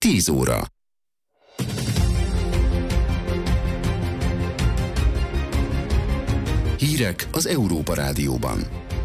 10 óra. Hírek az Európa Rádióban.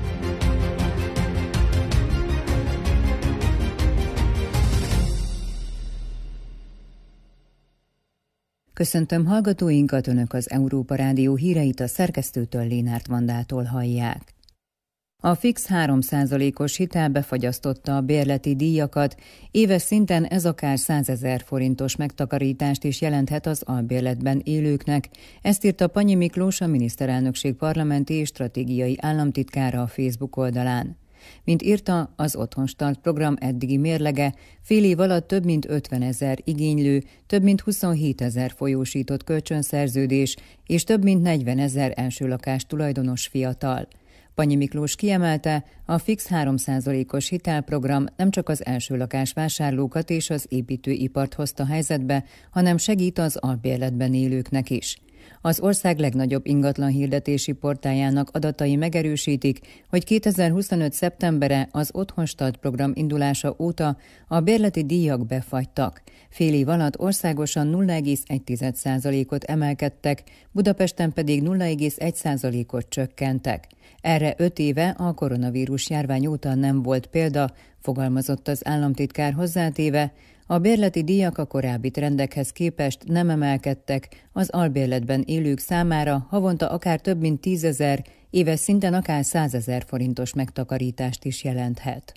Köszöntöm hallgatóinkat, Önök az Európa Rádió híreit a szerkesztőtől, Lénárt Vandától hallják. A fix 3%-os hitel befagyasztotta a bérleti díjakat, éves szinten ez akár 100 000 forintos megtakarítást is jelenthet az albérletben élőknek. Ezt írta Panyi Miklós, a miniszterelnökség parlamenti és stratégiai államtitkára a Facebook oldalán. Mint írta, az Otthonstart program eddigi mérlege fél év alatt több mint 50 000 igénylő, több mint 27 000 folyósított kölcsönszerződés és több mint 40 000 első lakás tulajdonos fiatal. Panyi Miklós kiemelte, a fix 3%-os hitelprogram nem csak az első lakás vásárlókat és az építőipart hozta helyzetbe, hanem segít az albérletben élőknek is. Az ország legnagyobb ingatlan hirdetési portáljának adatai megerősítik, hogy 2025. szeptembere az Otthonstart program indulása óta a bérleti díjak befagytak. Fél év alatt országosan 0,1%-ot emelkedtek, Budapesten pedig 0,1%-ot csökkentek. Erre 5 éve a koronavírus járvány óta nem volt példa, fogalmazott az államtitkár hozzátéve, a bérleti díjak a korábbi trendekhez képest nem emelkedtek, az albérletben élők számára havonta akár több mint 10 000, éves szinten akár 100 000 forintos megtakarítást is jelenthet.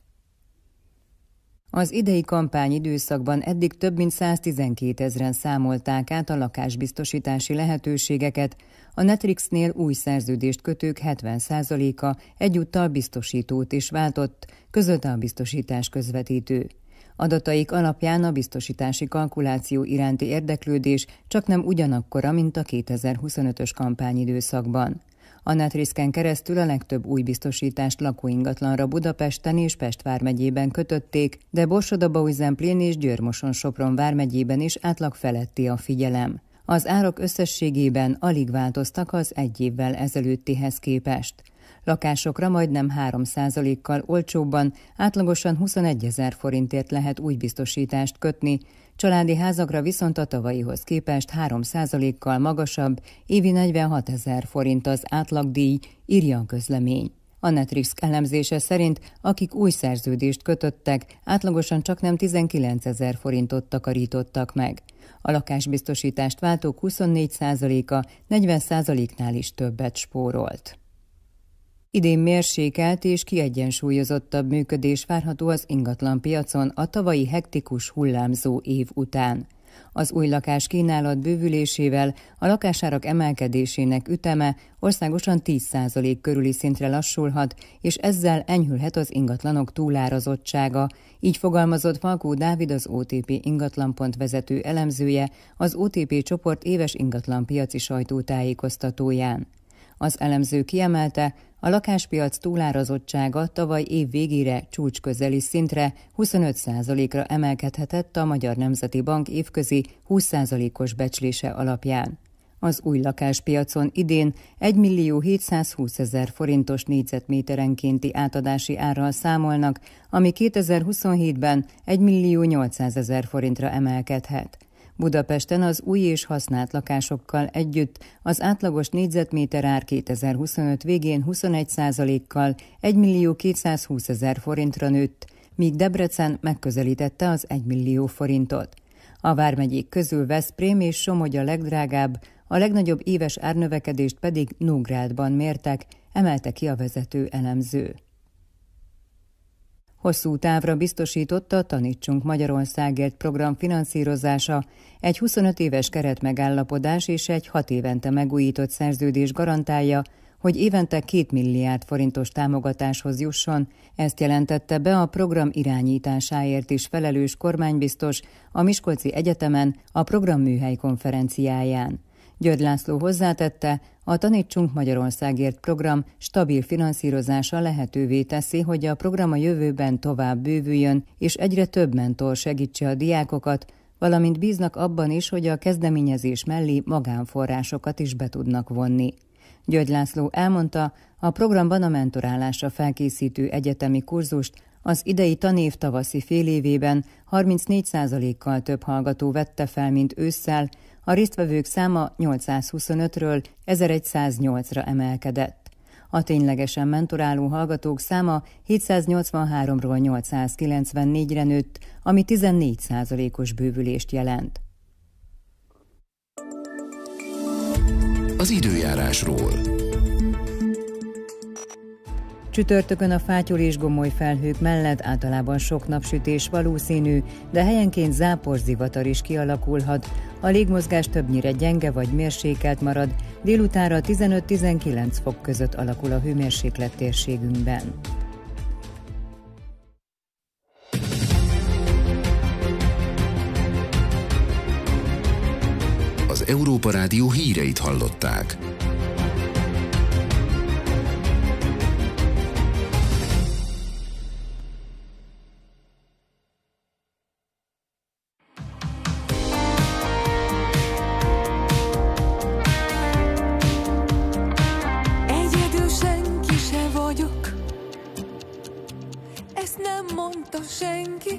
Az idei kampányidőszakban eddig több mint 112 000-en számolták át a lakásbiztosítási lehetőségeket, a Netrixnél új szerződést kötők 70%-a egyúttal biztosítót is váltott, közölte a biztosítás közvetítő. Adataik alapján a biztosítási kalkuláció iránti érdeklődés csaknem ugyanakkora, mint a 2025-ös kampányidőszakban. A Netrisken keresztül a legtöbb új biztosítást lakóingatlanra Budapesten és Pest vármegyében kötötték, de Borsod-Abaúj-Zemplén és Győr-Moson-Sopron vármegyében is átlag feletti a figyelem. Az árak összességében alig változtak az egy évvel ezelőttihez képest. Lakásokra majdnem 3%-kal olcsóbban, átlagosan 21 000 forintért lehet új biztosítást kötni, családi házakra viszont a tavalyihoz képest 3%-kal magasabb, évi 46 000 forint az átlagdíj, írja a közlemény. A Netrix elemzése szerint, akik új szerződést kötöttek, átlagosan csaknem 19 000 forintot takarítottak meg. A lakásbiztosítást váltók 24%-a 40%-nál is többet spórolt. Idén mérsékelt és kiegyensúlyozottabb működés várható az ingatlanpiacon a tavalyi hektikus hullámzó év után. Az új lakás kínálat bővülésével a lakásárak emelkedésének üteme országosan 10% körüli szintre lassulhat, és ezzel enyhülhet az ingatlanok túlárazottsága, így fogalmazott Falkó Dávid, az OTP Ingatlanpont vezető elemzője az OTP csoport éves ingatlanpiaci sajtótájékoztatóján. Az elemző kiemelte, a lakáspiac túlárazottsága tavaly év végére csúcsközeli szintre 25%-ra emelkedhetett a Magyar Nemzeti Bank évközi 20%-os becslése alapján. Az új lakáspiacon idén 1 720 000 forintos négyzetméterenkénti átadási árral számolnak, ami 2027-ben 1 800 000 forintra emelkedhet. Budapesten az új és használt lakásokkal együtt az átlagos négyzetméter ár 2025 végén 21%-kal 1 220 000 forintra nőtt, míg Debrecen megközelítette az 1 millió forintot. A vármegyék közül Veszprém és Somogy a legdrágább, a legnagyobb éves árnövekedést pedig Nógrádban mértek, emelte ki a vezető elemző. Hosszú távra biztosította a Tanítsunk Magyarországért program finanszírozása, egy 25 éves keretmegállapodás és egy 6 évente megújított szerződés garantálja, hogy évente 2 milliárd forintos támogatáshoz jusson, ezt jelentette be a program irányításáért is felelős kormánybiztos a Miskolci Egyetemen a programműhely konferenciáján. György László hozzátette, a Tanítsunk Magyarországért program stabil finanszírozása lehetővé teszi, hogy a program a jövőben tovább bővüljön, és egyre több mentor segítse a diákokat, valamint bíznak abban is, hogy a kezdeményezés mellé magánforrásokat is be tudnak vonni. György László elmondta, a programban a mentorálásra felkészítő egyetemi kurzust az idei tanév tavaszi félévében 34%-kal több hallgató vette fel, mint ősszel, a résztvevők száma 825-ről 1108-ra emelkedett. A ténylegesen mentoráló hallgatók száma 783-ról 894-re nőtt, ami 14%-os bővülést jelent. Az időjárásról. Csütörtökön a fátyol és gomoly felhők mellett általában sok napsütés valószínű, de helyenként záporzivatar is kialakulhat. A légmozgás többnyire gyenge vagy mérsékelt marad, délutánra 15-19 fok között alakul a hőmérséklet térségünkben. Az Európa Rádió híreit hallották. Egyedül senki se vagyok, ezt nem mondta senki.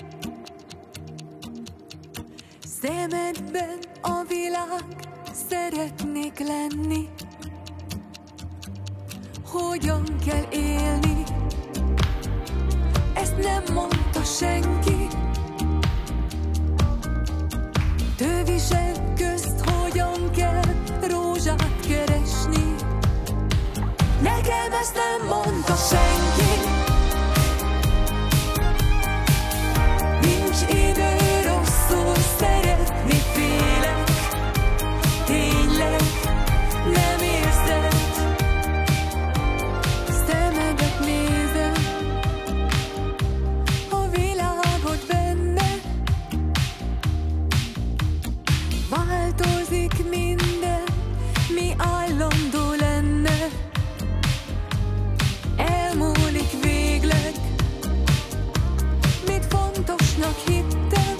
Szemedben a világ, szeretnék lenni. Hogyan kell élni, ezt nem mondta senki. Tövisek közt hogyan kell rózsát keresni. Nekem ezt nem mondta senki. Nincs idő rosszul szeretni, félek. Tényleg nem érzed. Szemedet nézem, a világot benne. Változik minden, mi állandó lenne. Elmúlik végleg, mit fontosnak hittem.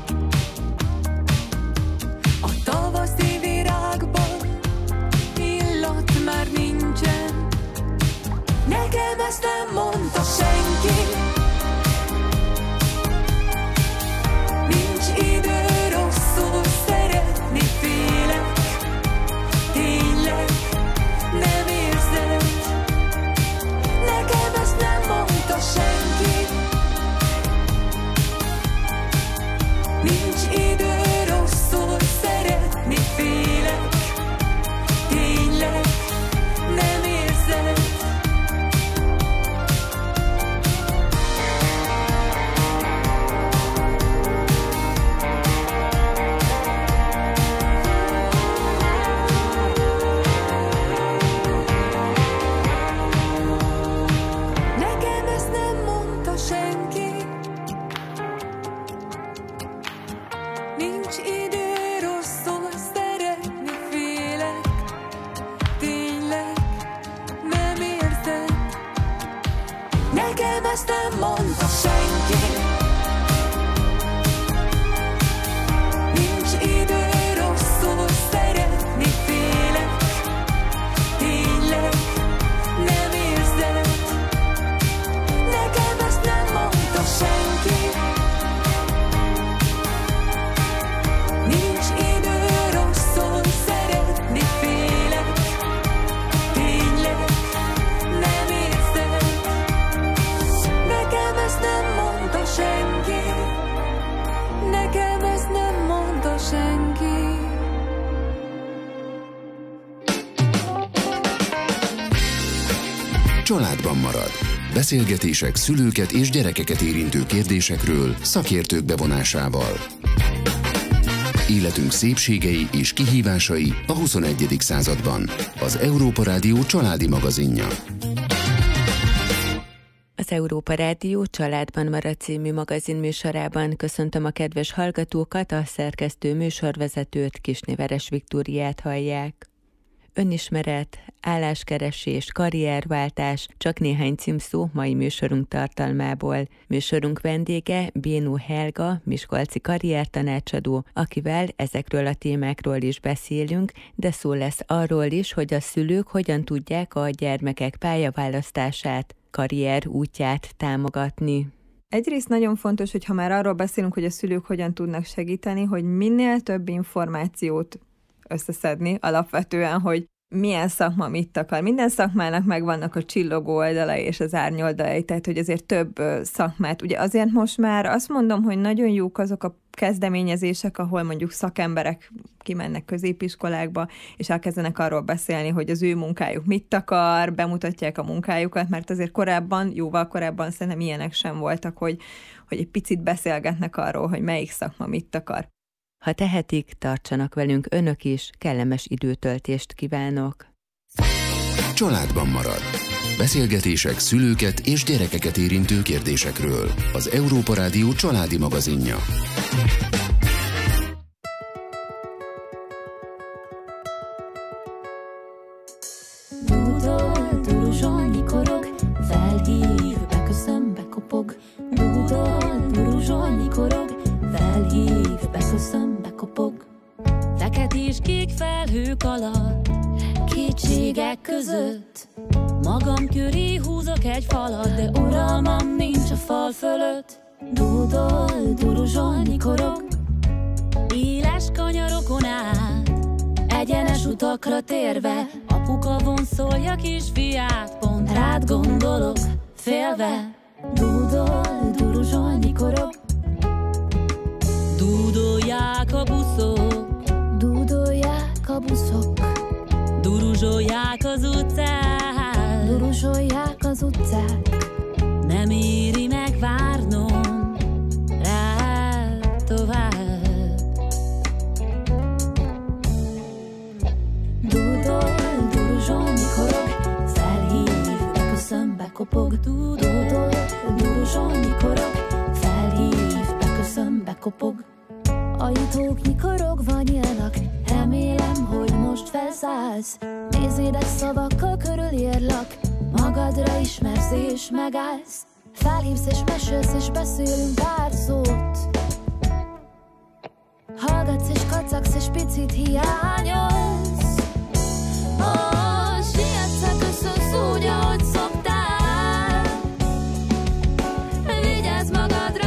A tavaszi virágban illat már nincsen. Nekem ezt nem mondta senki. Nincs idő rosszul szeretni, félek. Tényleg nem érzed. Nekem ezt nem mondta senki. Nincs idő rosszul szeretni, félek. Tényleg nem érzed. Nekem ezt nem mondta senki. Nincs idő rosszul szeretni, félek. Tényleg nem érzed. Nekem ezt nem mondta senki. Nincs idő rosszul szeretni, félek. Tényleg nem érzed. Nekem ezt nem mondta senki. Nincs idő rosszul szeretni, félek. Tényleg nem érzed. Nekem ezt nem mondta senki. Nekem ezt nem mondta senki. Családban marad. Beszélgetések szülőket és gyerekeket érintő kérdésekről szakértők bevonásával. Életünk szépségei és kihívásai a 21. században. Az Európa Rádió családi magazinja. Az Európa Rádió Családban marad című magazin műsorában köszöntöm a kedves hallgatókat, a szerkesztő műsorvezetőt, Kisné Veres Viktóriát hallják. önismeret, álláskeresés, karrierváltás, csak néhány címszó mai műsorunk tartalmából. Műsorunk vendége Bénó Helga, miskolci karriertanácsadó, akivel ezekről a témákról is beszélünk, de szó lesz arról is, hogy a szülők hogyan tudják a gyermekek pályaválasztását, karrier útját támogatni. Egyrészt nagyon fontos, hogy ha már arról beszélünk, hogy a szülők hogyan tudnak segíteni, hogy minél több információt összeszedni alapvetően, hogy milyen szakma mit akar. Minden szakmának megvannak a csillogó oldalai és az árnyoldalai, tehát hogy azért több szakmát. Ugye azért most már azt mondom, hogy nagyon jók azok a kezdeményezések, ahol mondjuk szakemberek kimennek középiskolákba, és elkezdenek arról beszélni, hogy az ő munkájuk mit akar, bemutatják a munkájukat, mert azért korábban, jóval korábban szerintem ilyenek sem voltak, hogy egy picit beszélgetnek arról, hogy melyik szakma mit akar. Ha tehetik, tartsanak velünk önök is, kellemes időtöltést kívánok! Családban marad. Beszélgetések szülőket és gyerekeket érintő kérdésekről. Az Európa Rádió családi magazinja. Dúdol, duruzsol, nyikorog, felhív, beköszön, bekopog. Dúdol, duruzsol, nyikorog, felhív, beköszön, bekopog. Feketés kék felhők alatt, kétségek között, magam köré húzok egy falat, de uralmam nincs a fal fölött. Dúdol, duruzsol, nyikorog, éles kanyarokon át, egyenes utakra térve, apuka vonszolja kisfiát, pont rád gondolok, félve. Dúdol, duruzsol, nyikorog, dúdolják a buszok, dúdolják a buszok, duruzsolják az utcák, duruzsolják az utcák. Nem éri meg várnom rád tovább. Dúdol, duruzsol, nyikorog, felhív, beköszön, bekopog. Dúdol, duruzsol, nyikorog, felhív, beköszön, bekopog. Ajtók nyikorogva nyílnak, remélem, hogy most felszállsz. Nézédes szavakkal körülírlak, magadra ismersz és megállsz. Felhívsz és mesélsz és beszélünk pár szót. Hallgatsz és kacagsz és picit hiányolsz. Sietsz, köszönsz úgy, ahogy szoktál. Vigyázz magadra,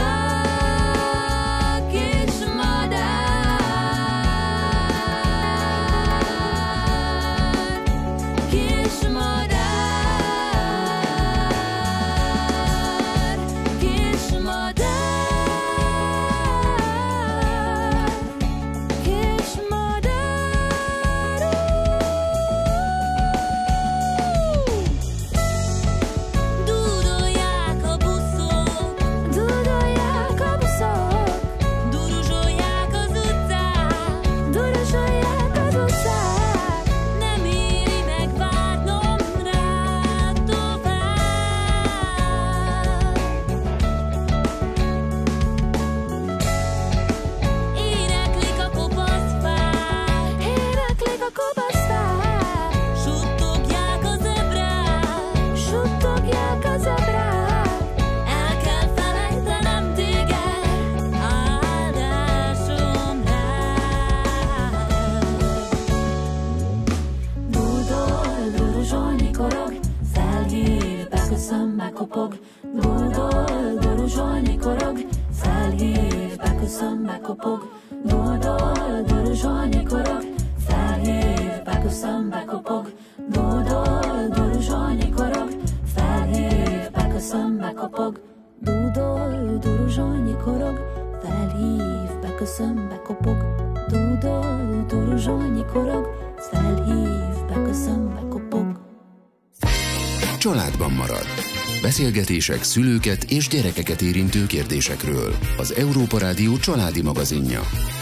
kopog, dúdol, duruzsol, nyikorog, felhív, beköszön, bekopog. Dúdol, duruzsol, nyikorog, felhív, beköszön, bekopog. Dúdol, duruzsol, nyikorog, felhív, beköszön, bekopog. Dúdol, duruzsol, nyikorog, felhív, beköszön, bekopog. Dúdol, duruzsol, nyikorog, felhív, beköszön, bekopog. Családban marad. Beszélgetések szülőket és gyerekeket érintő kérdésekről. Az Európa Rádió családi magazinja.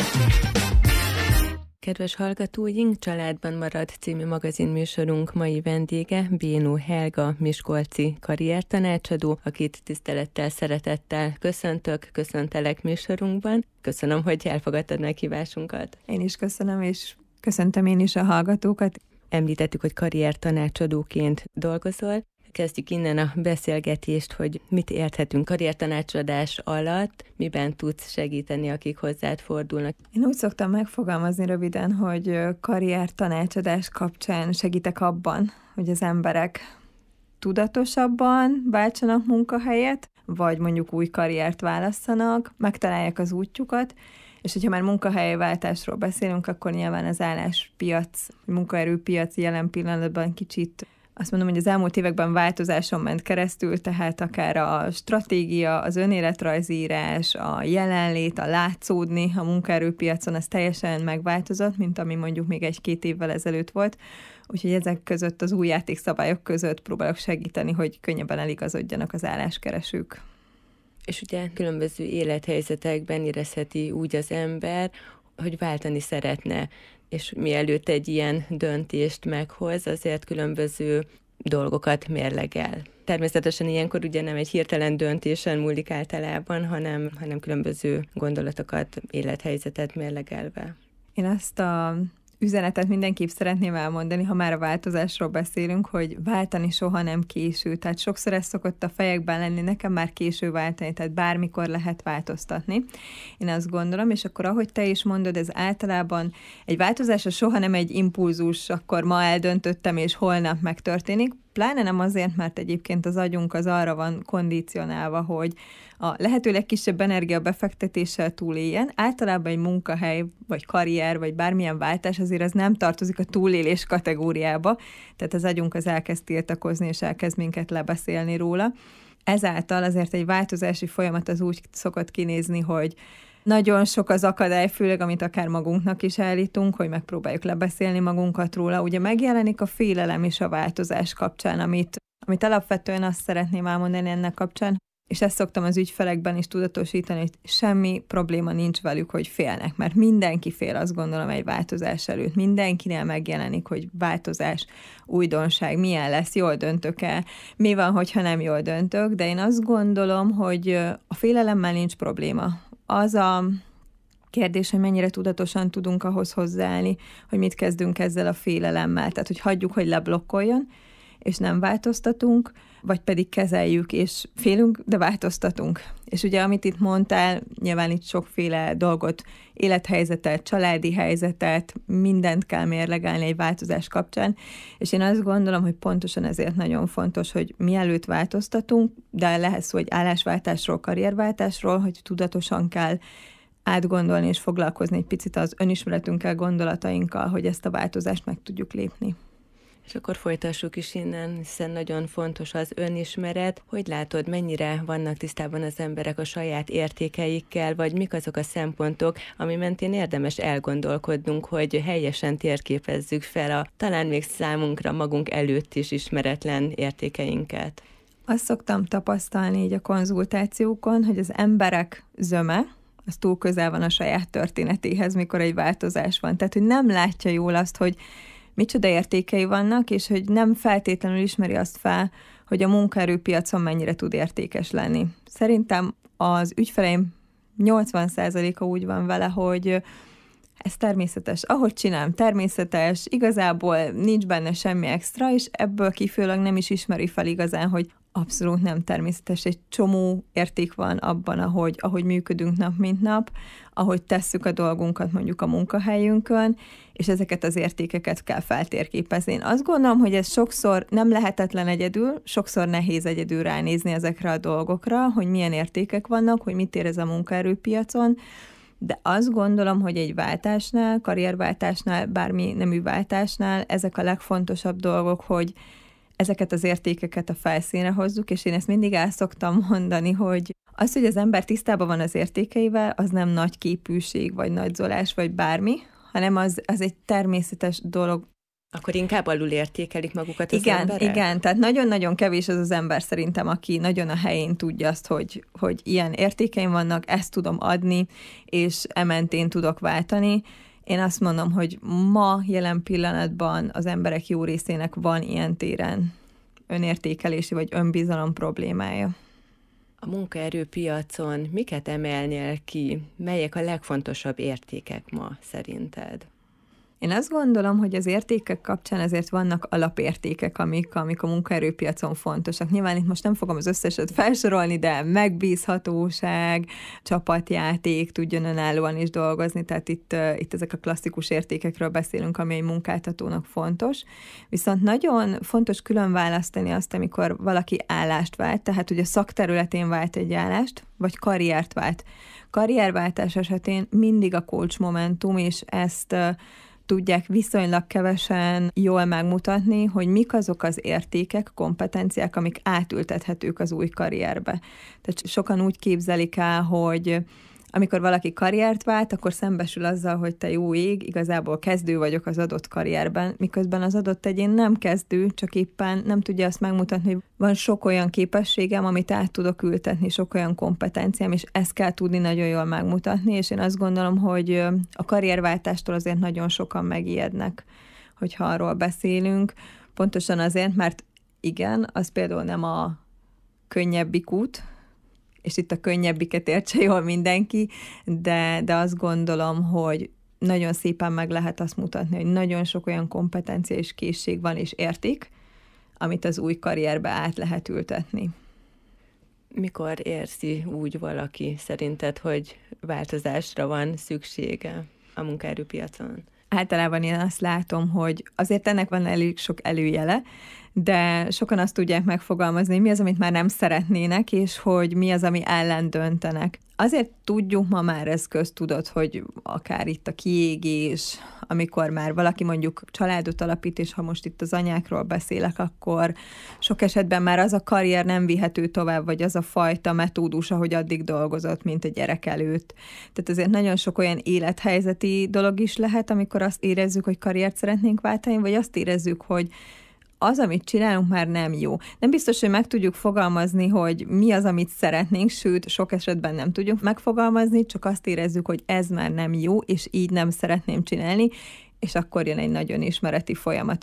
Kedves hallgatóink, Családban marad című magazinműsorunk mai vendége Bénó Helga, miskolci karriertanácsadó, akit tisztelettel, szeretettel köszöntelek műsorunkban. Köszönöm, hogy elfogadtad meghívásunkat. Én is köszönöm, és köszöntöm én is a hallgatókat. Említettük, hogy karriertanácsadóként dolgozol. Kezdjük innen a beszélgetést, hogy mit érthetünk karriertanácsadás alatt, miben tudsz segíteni, akik hozzád fordulnak. Én úgy szoktam megfogalmazni röviden, hogy karriertanácsadás kapcsán segítek abban, hogy az emberek tudatosabban váltsanak munkahelyet, vagy mondjuk új karriert válasszanak, megtalálják az útjukat, és hogyha már munkahelyváltásról beszélünk, akkor nyilván az álláspiac, munkaerőpiac jelen pillanatban kicsit, azt mondom, hogy az elmúlt években változáson ment keresztül, tehát akár a stratégia, az önéletrajzírás, a jelenlét, a látszódni a munkaerőpiacon, az teljesen megváltozott, mint ami mondjuk még 1-2 évvel ezelőtt volt. Úgyhogy ezek között, az új játékszabályok között próbálok segíteni, hogy könnyebben eligazodjanak az álláskeresők. És ugye különböző élethelyzetekben érezheti úgy az ember, hogy váltani szeretne, és mielőtt egy ilyen döntést meghoz, azért különböző dolgokat mérlegel. Természetesen ilyenkor ugye nem egy hirtelen döntésen múlik általában, hanem különböző gondolatokat, élethelyzetet mérlegelve. Én azt a üzenetet mindenképp szeretném elmondani, ha már a változásról beszélünk, hogy váltani soha nem késő. Tehát sokszor ez szokott a fejekben lenni, nekem már késő váltani, tehát bármikor lehet változtatni. Én azt gondolom, és akkor ahogy te is mondod, ez általában egy változás, soha nem egy impulzus, akkor ma eldöntöttem, és holnap megtörténik. Pláne nem azért, mert egyébként az agyunk az arra van kondicionálva, hogy a lehető legkisebb energia befektetéssel túléljen. Általában egy munkahely, vagy karrier, vagy bármilyen váltás azért az nem tartozik a túlélés kategóriába, tehát az agyunk az elkezd tiltakozni, és elkezd minket lebeszélni róla. Ezáltal azért egy változási folyamat az úgy szokott kinézni, hogy nagyon sok az akadály, főleg amit akár magunknak is állítunk, hogy megpróbáljuk lebeszélni magunkat róla. Ugye megjelenik a félelem is a változás kapcsán, amit alapvetően azt szeretném elmondani ennek kapcsán, és ezt szoktam az ügyfelekben is tudatosítani, hogy semmi probléma nincs velük, hogy félnek, mert mindenki fél, azt gondolom, egy változás előtt. Mindenkinél megjelenik, hogy változás, újdonság, milyen lesz, jól döntök-e, mi van, hogyha nem jól döntök, de én azt gondolom, hogy a félelemmel nincs probléma. Az a kérdés, hogy mennyire tudatosan tudunk ahhoz hozzáállni, hogy mit kezdünk ezzel a félelemmel. Tehát, hogy hagyjuk, hogy leblokkoljon, és nem változtatunk, vagy pedig kezeljük, és félünk, de változtatunk. És ugye, amit itt mondtál, nyilván itt sokféle dolgot, élethelyzetet, családi helyzetet, mindent kell mérlegelni egy változás kapcsán, és én azt gondolom, hogy pontosan ezért nagyon fontos, hogy mielőtt változtatunk, de lehet szó egy állásváltásról, karrierváltásról, hogy tudatosan kell átgondolni és foglalkozni egy picit az önismeretünkkel, gondolatainkkal, hogy ezt a változást meg tudjuk lépni. És akkor folytassuk is innen, hiszen nagyon fontos az önismeret. Hogy látod, mennyire vannak tisztában az emberek a saját értékeikkel, vagy mik azok a szempontok, ami mentén érdemes elgondolkodnunk, hogy helyesen térképezzük fel a talán még számunkra magunk előtt is ismeretlen értékeinket? Azt szoktam tapasztalni így a konzultációkon, hogy az emberek zöme, az túl közel van a saját történetéhez, mikor egy változás van. Tehát, hogy nem látja jól azt, hogy micsoda értékei vannak, és hogy nem feltétlenül ismeri azt fel, hogy a munkaerőpiacon mennyire tud értékes lenni. Szerintem az ügyfeleim 80%-a úgy van vele, hogy ez természetes. Ahogy csinálom, természetes, igazából nincs benne semmi extra, és ebből kifolyólag nem is ismeri fel igazán, hogy abszolút nem természetes. Egy csomó érték van abban, ahogy működünk nap mint nap, ahogy tesszük a dolgunkat mondjuk a munkahelyünkön, és ezeket az értékeket kell feltérképezni. Én azt gondolom, hogy ez sokszor nem lehetetlen egyedül, sokszor nehéz egyedül ránézni ezekre a dolgokra, hogy milyen értékek vannak, hogy mit ér ez a munkaerőpiacon, de azt gondolom, hogy egy váltásnál, karrierváltásnál, bármi nemű váltásnál ezek a legfontosabb dolgok, hogy ezeket az értékeket a felszínre hozzuk, és én ezt mindig el szoktam mondani, hogy az, hogy az ember tisztában van az értékeivel, az nem nagy képűség, vagy nagyzolás, vagy bármi, hanem az egy természetes dolog. Akkor inkább alul értékelik magukat az emberek? Igen, tehát nagyon-nagyon kevés az ember szerintem, aki nagyon a helyén tudja azt, hogy ilyen értékeim vannak, ezt tudom adni, és ementén tudok váltani. Én azt mondom, hogy ma jelen pillanatban az emberek jó részének van ilyen téren önértékelési vagy önbizalom problémája. A munkaerőpiacon miket emelnél ki? Melyek a legfontosabb értékek ma szerinted? Én azt gondolom, hogy az értékek kapcsán azért vannak alapértékek, amik a munkaerőpiacon fontosak. Nyilván itt most nem fogom az összeset felsorolni, de megbízhatóság, csapatjáték, tudjon önállóan is dolgozni, tehát itt ezek a klasszikus értékekről beszélünk, ami egy munkáltatónak fontos. Viszont nagyon fontos külön választani azt, amikor valaki állást vált, tehát hogy a szakterületén vált egy állást, vagy karriert vált. Karrierváltás esetén mindig a coach momentum, és ezt tudják viszonylag kevesen jól megmutatni, hogy mik azok az értékek, kompetenciák, amik átültethetők az új karrierbe. Tehát sokan úgy képzelik el, hogy amikor valaki karriert vált, akkor szembesül azzal, hogy te jó ég, igazából kezdő vagyok az adott karrierben, miközben az adott egyén nem kezdő, csak éppen nem tudja azt megmutatni, hogy van sok olyan képességem, amit át tudok ültetni, sok olyan kompetenciám, és ezt kell tudni nagyon jól megmutatni, és én azt gondolom, hogy a karrierváltástól azért nagyon sokan megijednek, hogyha arról beszélünk, pontosan azért, mert igen, az például nem a könnyebbik út, és itt a könnyebbiket értse jól mindenki, de azt gondolom, hogy nagyon szépen meg lehet azt mutatni, hogy nagyon sok olyan kompetencia és készség van és érték, amit az új karrierbe át lehet ültetni. Mikor érzi úgy valaki szerinted, hogy változásra van szüksége a munkaerőpiacon? Általában én azt látom, hogy azért ennek van elég sok előjele, de sokan azt tudják megfogalmazni, hogy mi az, amit már nem szeretnének, és hogy mi az, ami ellen döntenek. Azért tudjuk ma már, ez köztudott, hogy akár itt a kiégés, amikor már valaki mondjuk családot alapít, és ha most itt az anyákról beszélek, akkor sok esetben már az a karrier nem vihető tovább, vagy az a fajta metódus, ahogy addig dolgozott, mint a gyerek előtt. Tehát azért nagyon sok olyan élethelyzeti dolog is lehet, amikor azt érezzük, hogy karriert szeretnénk váltani, vagy azt érezzük, hogy az, amit csinálunk, már nem jó. Nem biztos, hogy meg tudjuk fogalmazni, hogy mi az, amit szeretnénk, sőt, sok esetben nem tudjuk megfogalmazni, csak azt érezzük, hogy ez már nem jó, és így nem szeretném csinálni, és akkor jön egy nagyon ismereti folyamat,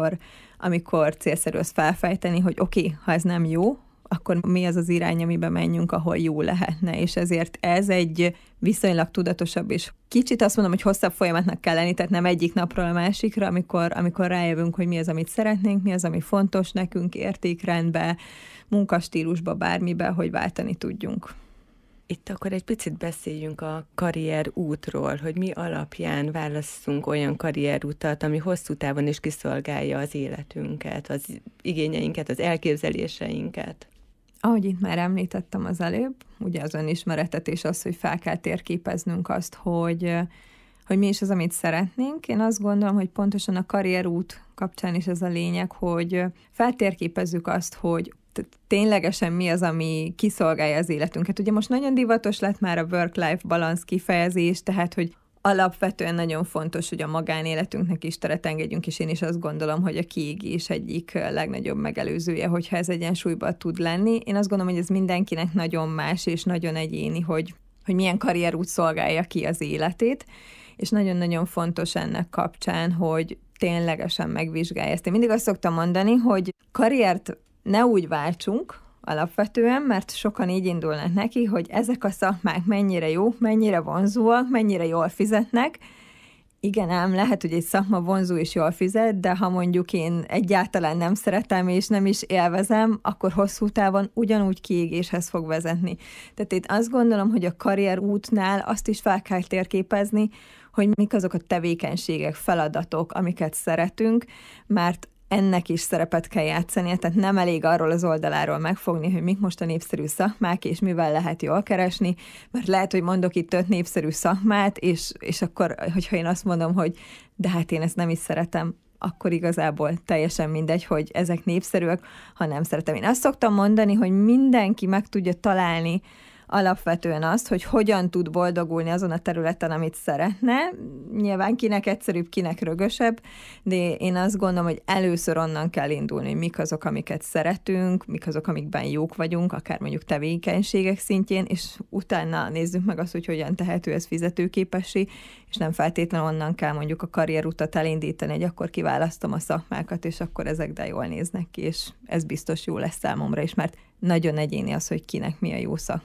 amikor célszerű azt felfejteni, hogy oké, ha ez nem jó, akkor mi az az irány, amiben menjünk, ahol jó lehetne, és ezért ez egy viszonylag tudatosabb, és kicsit azt mondom, hogy hosszabb folyamatnak kell lenni, tehát nem egyik napról a másikra, amikor rájövünk, hogy mi az, amit szeretnénk, mi az, ami fontos nekünk, értékrendbe, munkastílusba, bármibe, hogy váltani tudjunk. Itt akkor egy picit beszéljünk a karrierútról, hogy mi alapján válasszunk olyan karrierútat, ami hosszú távon is kiszolgálja az életünket, az igényeinket, az elképzeléseinket. Ahogy itt már említettem az előbb, ugye az önismeretet és az, hogy fel kell térképeznünk azt, hogy mi is az, amit szeretnénk. Én azt gondolom, hogy pontosan a karrierút kapcsán is ez a lényeg, hogy feltérképezzük azt, hogy ténylegesen mi az, ami kiszolgálja az életünket. Ugye most nagyon divatos lett már a work-life balance kifejezés, tehát, hogy alapvetően nagyon fontos, hogy a magánéletünknek is teret engedjünk, és én is azt gondolom, hogy a kiégés egyik legnagyobb megelőzője, hogyha ez egyensúlyban tud lenni. Én azt gondolom, hogy ez mindenkinek nagyon más, és nagyon egyéni, hogy milyen karrierút szolgálja ki az életét, és nagyon-nagyon fontos ennek kapcsán, hogy ténylegesen megvizsgálja ezt. Én mindig azt szoktam mondani, hogy karriert ne úgy váltsunk alapvetően, mert sokan így indulnak neki, hogy ezek a szakmák mennyire jók, mennyire vonzóak, mennyire jól fizetnek. Igen, ám lehet, hogy egy szakma vonzó és jól fizet, de ha mondjuk én egyáltalán nem szeretem és nem is élvezem, akkor hosszú távon ugyanúgy kiégéshez fog vezetni. Tehát én azt gondolom, hogy a karrierútnál azt is fel kell térképezni, hogy mik azok a tevékenységek, feladatok, amiket szeretünk, mert ennek is szerepet kell játszania, tehát nem elég arról az oldaláról megfogni, hogy mik most a népszerű szakmák, és mivel lehet jól keresni, mert lehet, hogy mondok itt 5 népszerű szakmát, és akkor, hogyha én azt mondom, hogy de hát én ezt nem is szeretem, akkor igazából teljesen mindegy, hogy ezek népszerűek, ha nem szeretem. Én azt szoktam mondani, hogy mindenki meg tudja találni alapvetően azt, hogy hogyan tud boldogulni azon a területen, amit szeretne. Nyilván kinek egyszerűbb, kinek rögösebb, de én azt gondolom, hogy először onnan kell indulni, hogy mik azok, amiket szeretünk, mik azok, amikben jók vagyunk, akár mondjuk tevékenységek szintjén, és utána nézzük meg azt, hogy hogyan tehető ez fizetőképessé, és nem feltétlenül onnan kell mondjuk a karrierutat elindítani, hogy akkor kiválasztom a szakmákat, és akkor ezek de jól néznek ki, és ez biztos jó lesz számomra is, mert nagyon egyéni az, hogy kinek mi a jó szakma.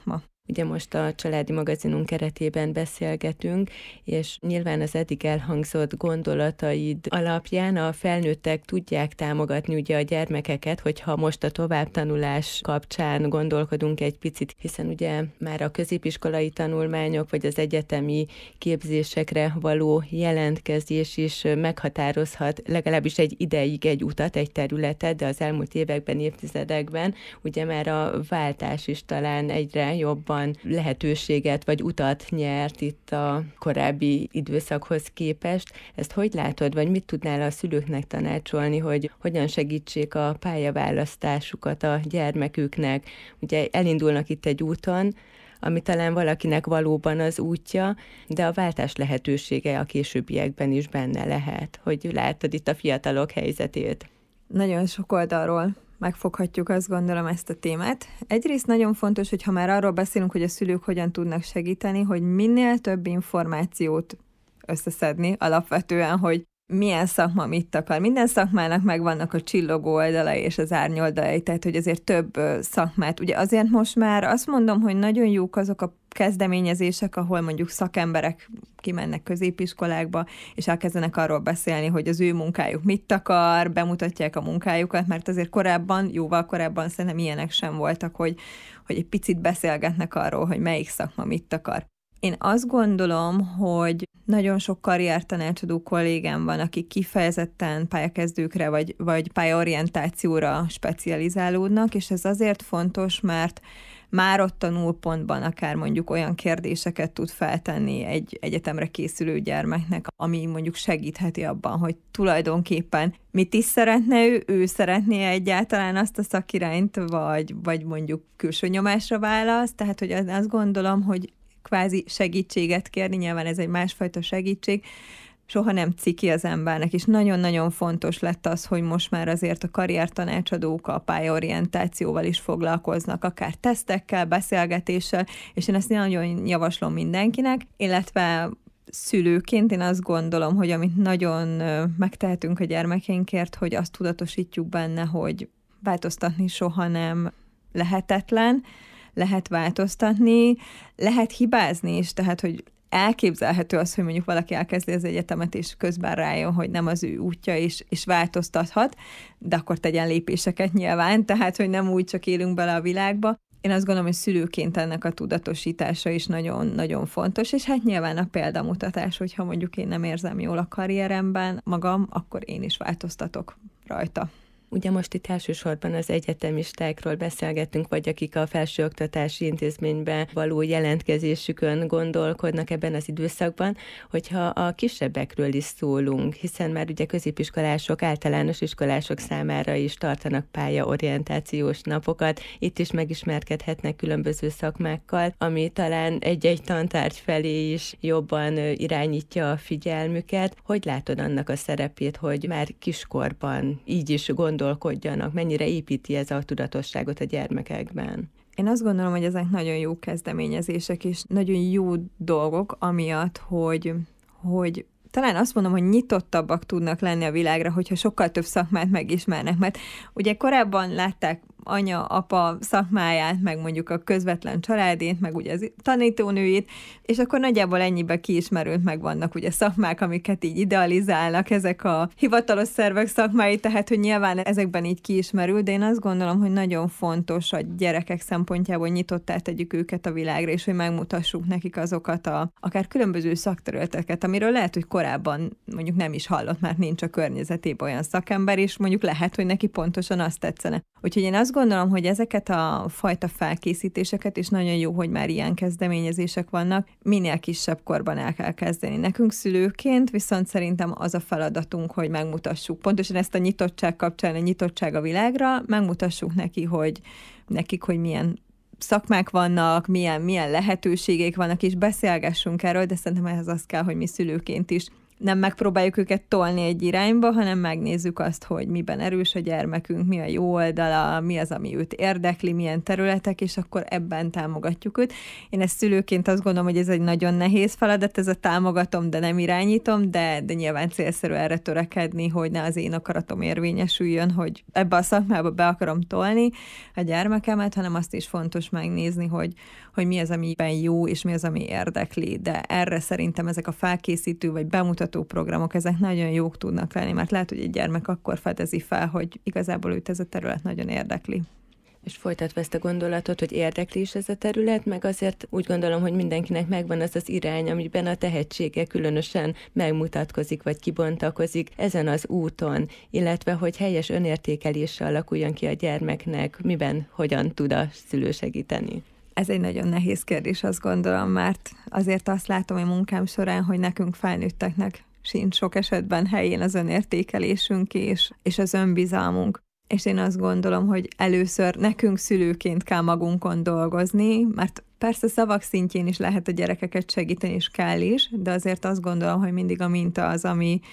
Ugye most a Családi Magazinunk keretében beszélgetünk, és nyilván az eddig elhangzott gondolataid alapján a felnőttek tudják támogatni ugye a gyermekeket, hogyha most a továbbtanulás kapcsán gondolkodunk egy picit, hiszen ugye már a középiskolai tanulmányok vagy az egyetemi képzésekre való jelentkezés is meghatározhat legalábbis egy ideig egy utat, egy területet, de az elmúlt években, évtizedekben ugye már a váltás is talán egyre jobban lehetőséget vagy utat nyert itt a korábbi időszakhoz képest. Ezt hogy látod, vagy mit tudnál a szülőknek tanácsolni, hogy hogyan segítsék a pályaválasztásukat a gyermeküknek? Ugye elindulnak itt egy úton, ami talán valakinek valóban az útja, de a váltás lehetősége a későbbiekben is benne lehet. Hogy látod itt a fiatalok helyzetét? Nagyon sok oldalról megfoghatjuk, azt gondolom, ezt a témát. Egyrészt nagyon fontos, hogy ha már arról beszélünk, hogy a szülők hogyan tudnak segíteni, hogy minél több információt összeszedni alapvetően, hogy milyen szakma mit akar. Minden szakmának megvannak a csillogó oldalai és az árnyoldalai, tehát hogy azért több szakmát. Ugye azért most már azt mondom, hogy nagyon jók azok a kezdeményezések, ahol mondjuk szakemberek kimennek középiskolákba, és elkezdenek arról beszélni, hogy az ő munkájuk mit akar, bemutatják a munkájukat, mert azért korábban, jóval korábban szerintem ilyenek sem voltak, hogy egy picit beszélgetnek arról, hogy melyik szakma mit akar. Én azt gondolom, hogy nagyon sok karriertanácsadó kollégám van, akik kifejezetten pályakezdőkre vagy pályaorientációra specializálódnak, és ez azért fontos, mert már ott a nullpontban akár mondjuk olyan kérdéseket tud feltenni egy egyetemre készülő gyermeknek, ami mondjuk segítheti abban, hogy tulajdonképpen mit is szeretne ő szeretné egyáltalán azt a szakirányt, vagy mondjuk külső nyomásra választ, tehát hogy azt gondolom, hogy kvázi segítséget kérni, nyilván ez egy másfajta segítség, soha nem ciki az embernek, és nagyon-nagyon fontos lett az, hogy most már azért a karriertanácsadók a pályaorientációval is foglalkoznak, akár tesztekkel, beszélgetéssel, és én ezt nagyon javaslom mindenkinek, illetve szülőként én azt gondolom, hogy amit nagyon megtehetünk a gyermekeinkért, hogy azt tudatosítjuk benne, hogy változtatni soha nem lehetetlen, lehet változtatni, lehet hibázni is, tehát, hogy elképzelhető az, hogy mondjuk valaki elkezdi az egyetemet, és közben rájön, hogy nem az ő útja, és változtathat, de akkor tegyen lépéseket nyilván, tehát, hogy nem úgy csak élünk bele a világba. Én azt gondolom, hogy szülőként ennek a tudatosítása is nagyon-nagyon fontos, és hát nyilván a példamutatás, hogyha mondjuk én nem érzem jól a karrieremben magam, akkor én is változtatok rajta. Ugye most itt elsősorban az egyetemistákról beszélgettünk, vagy akik a felsőoktatási intézményben való jelentkezésükön gondolkodnak ebben az időszakban, hogyha a kisebbekről is szólunk, hiszen már ugye középiskolások, általános iskolások számára is tartanak pályaorientációs napokat, itt is megismerkedhetnek különböző szakmákkal, ami talán egy-egy tantárgy felé is jobban irányítja a figyelmüket. Hogy látod annak a szerepét, hogy már kiskorban így is gondolkodjanak, mennyire építi ez a tudatosságot a gyermekekben? Én azt gondolom, hogy ezek nagyon jó kezdeményezések, és nagyon jó dolgok, amiatt, hogy talán azt mondom, hogy nyitottabbak tudnak lenni a világra, hogyha sokkal több szakmát megismernek, mert ugye korábban látták anya, apa szakmáját, meg mondjuk a közvetlen családét, meg ugye az tanítónőjét, és akkor nagyjából ennyibe kiismerült, meg vannak ugye szakmák, amiket így idealizálnak, ezek a hivatalos szervek szakmái, tehát hogy nyilván ezekben így kiismerül, de én azt gondolom, hogy nagyon fontos a gyerekek szempontjából nyitottá tegyük őket a világra, és hogy megmutassuk nekik azokat akár különböző szakterületeket, amiről lehet, hogy korábban mondjuk nem is hallott, mert nincs a környezetében olyan szakember, és mondjuk lehet, hogy neki pontosan azt tetszene. Úgyhogy én azt gondolom, hogy ezeket a fajta felkészítéseket, és nagyon jó, hogy már ilyen kezdeményezések vannak, minél kisebb korban el kell kezdeni. Nekünk szülőként viszont szerintem az a feladatunk, hogy megmutassuk pontosan ezt a nyitottság kapcsán, a nyitottság a világra, megmutassuk nekik, hogy milyen szakmák vannak, milyen lehetőségek vannak, és beszélgessünk erről, de szerintem ehhez az kell, hogy mi szülőként is nem megpróbáljuk őket tolni egy irányba, hanem megnézzük azt, hogy miben erős a gyermekünk, mi a jó oldala, mi az, ami őt érdekli, milyen területek, és akkor ebben támogatjuk őt. Én ezt szülőként azt gondolom, hogy ez egy nagyon nehéz feladat, ez a támogatom, de nem irányítom, de nyilván célszerű erre törekedni, hogy ne az én akaratom érvényesüljön, hogy ebbe a szakmába be akarom tolni a gyermekemet, hanem azt is fontos megnézni, hogy mi az, amiben jó, és mi az, ami érdekli. De erre szerintem ezek a felkészítő vagy bemutató programok, ezek nagyon jók tudnak lenni, mert lehet, hogy egy gyermek akkor fedezi fel, hogy igazából őt ez a terület nagyon érdekli. És folytatva ezt a gondolatot, hogy érdekli is ez a terület, meg azért úgy gondolom, hogy mindenkinek megvan az az irány, amiben a tehetsége különösen megmutatkozik, vagy kibontakozik ezen az úton, illetve hogy helyes önértékelése alakuljon ki a gyermeknek, miben, hogyan tud a szülő segíteni. Ez egy nagyon nehéz kérdés, azt gondolom, mert azért azt látom a munkám során, hogy nekünk felnőtteknek sincs sok esetben helyén az önértékelésünk és az önbizalmunk. És én azt gondolom, hogy először nekünk szülőként kell magunkon dolgozni, mert persze szavak szintjén is lehet a gyerekeket segíteni, és kell is, de azért azt gondolom, hogy mindig a minta az,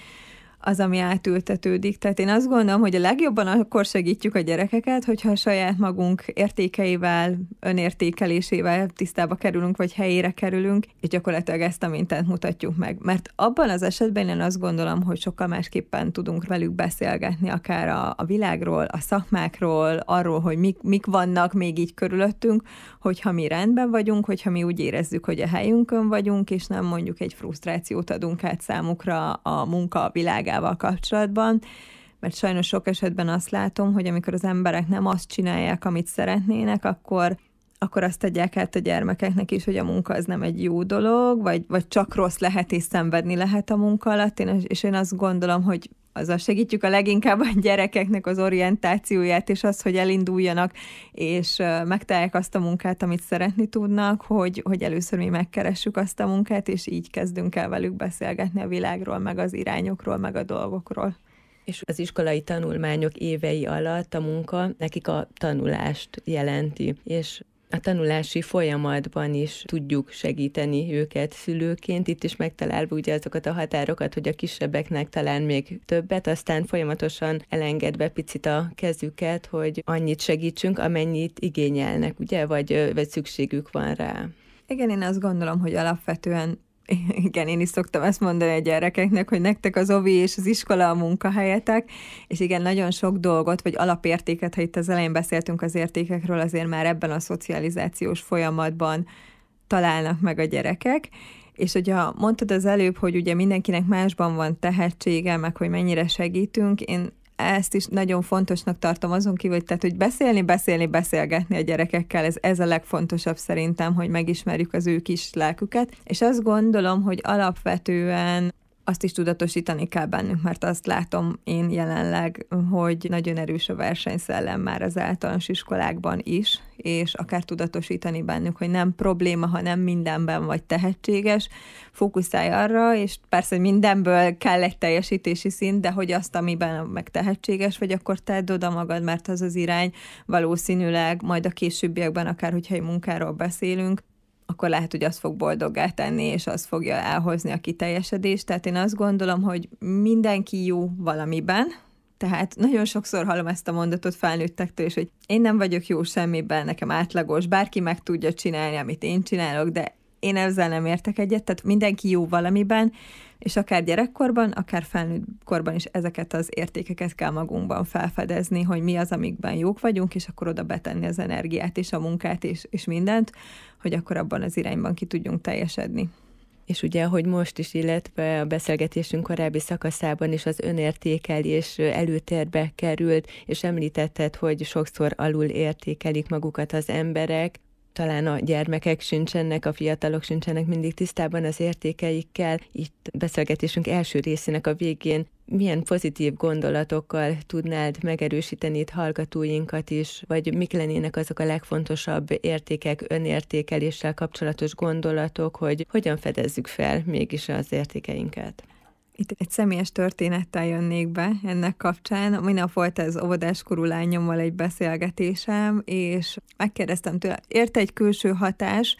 ami átültetődik. Tehát én azt gondolom, hogy a legjobban akkor segítjük a gyerekeket, hogyha a saját magunk értékeivel, önértékelésével tisztába kerülünk, vagy helyére kerülünk, és gyakorlatilag ezt a mintát mutatjuk meg. Mert abban az esetben én azt gondolom, hogy sokkal másképpen tudunk velük beszélgetni, akár a világról, a szakmákról, arról, hogy mik vannak még így körülöttünk, hogyha mi rendben vagyunk, hogyha mi úgy érezzük, hogy a helyünkön vagyunk, és nem mondjuk egy frusztrációt adunk át számukra a munka világával kapcsolatban, mert sajnos sok esetben azt látom, hogy amikor az emberek nem azt csinálják, amit szeretnének, akkor azt adják át a gyermekeknek is, hogy a munka az nem egy jó dolog, vagy csak rossz lehet és szenvedni lehet a munka alatt, és én azt gondolom, hogy azzal segítjük a leginkább a gyerekeknek az orientációját, és az, hogy elinduljanak, és megtalálják azt a munkát, amit szeretni tudnak, hogy először mi megkeressük azt a munkát, és így kezdünk el velük beszélgetni a világról, meg az irányokról, meg a dolgokról. És az iskolai tanulmányok évei alatt a munka nekik a tanulást jelenti, és a tanulási folyamatban is tudjuk segíteni őket szülőként, itt is megtalálva ugye azokat a határokat, hogy a kisebbeknek talán még többet, aztán folyamatosan elengedve picit a kezüket, hogy annyit segítsünk, amennyit igényelnek, ugye, vagy szükségük van rá. Igen, én azt gondolom, hogy alapvetően igen, én is szoktam ezt mondani a gyerekeknek, hogy nektek az ovi és az iskola a munkahelyetek, és igen, nagyon sok dolgot, vagy alapértéket, ha itt az elején beszéltünk az értékekről, azért már ebben a szocializációs folyamatban találnak meg a gyerekek, és hogyha mondtad az előbb, hogy ugye mindenkinek másban van tehetsége, meg hogy mennyire segítünk, én ezt is nagyon fontosnak tartom azon kívül, hogy beszélgetni a gyerekekkel, ez a legfontosabb szerintem, hogy megismerjük az ő kis lelküket, és azt gondolom, hogy alapvetően azt is tudatosítani kell bennünk, mert azt látom én jelenleg, hogy nagyon erős a versenyszellem már az általános iskolákban is, és akár tudatosítani bennük, hogy nem probléma, ha nem mindenben vagy tehetséges, fókuszálj arra, és persze mindenből kell egy teljesítési szint, de hogy azt, amiben meg tehetséges vagy, akkor tedd oda magad, mert az az irány valószínűleg majd a későbbiekben, akár hogyha egy munkáról beszélünk, akkor lehet, hogy az fog boldoggá tenni, és az fogja elhozni a kiteljesedést. Tehát én azt gondolom, hogy mindenki jó valamiben, tehát nagyon sokszor hallom ezt a mondatot felnőttektől, és hogy én nem vagyok jó semmiben, nekem átlagos, bárki meg tudja csinálni, amit én csinálok, de én ezzel nem értek egyet, tehát mindenki jó valamiben, és akár gyerekkorban, akár felnőtt korban is ezeket az értékeket kell magunkban felfedezni, hogy mi az, amikben jók vagyunk, és akkor oda betenni az energiát és a munkát és mindent, hogy akkor abban az irányban ki tudjunk teljesedni. És ugye, ahogy most is, illetve a beszélgetésünk korábbi szakaszában is az önértékelés előtérbe került, és említetted, hogy sokszor alul értékelik magukat az emberek, talán a gyermekek sincsenek, a fiatalok sincsenek mindig tisztában az értékeikkel. Itt beszélgetésünk első részének a végén milyen pozitív gondolatokkal tudnád megerősíteni itt hallgatóinkat is, vagy mik lennének azok a legfontosabb értékek, önértékeléssel kapcsolatos gondolatok, hogy hogyan fedezzük fel mégis az értékeinket? Itt egy személyes történettel jönnék be ennek kapcsán. Minap volt ez óvodáskorú lányommal egy beszélgetésem, és megkérdeztem tőle, érte egy külső hatás,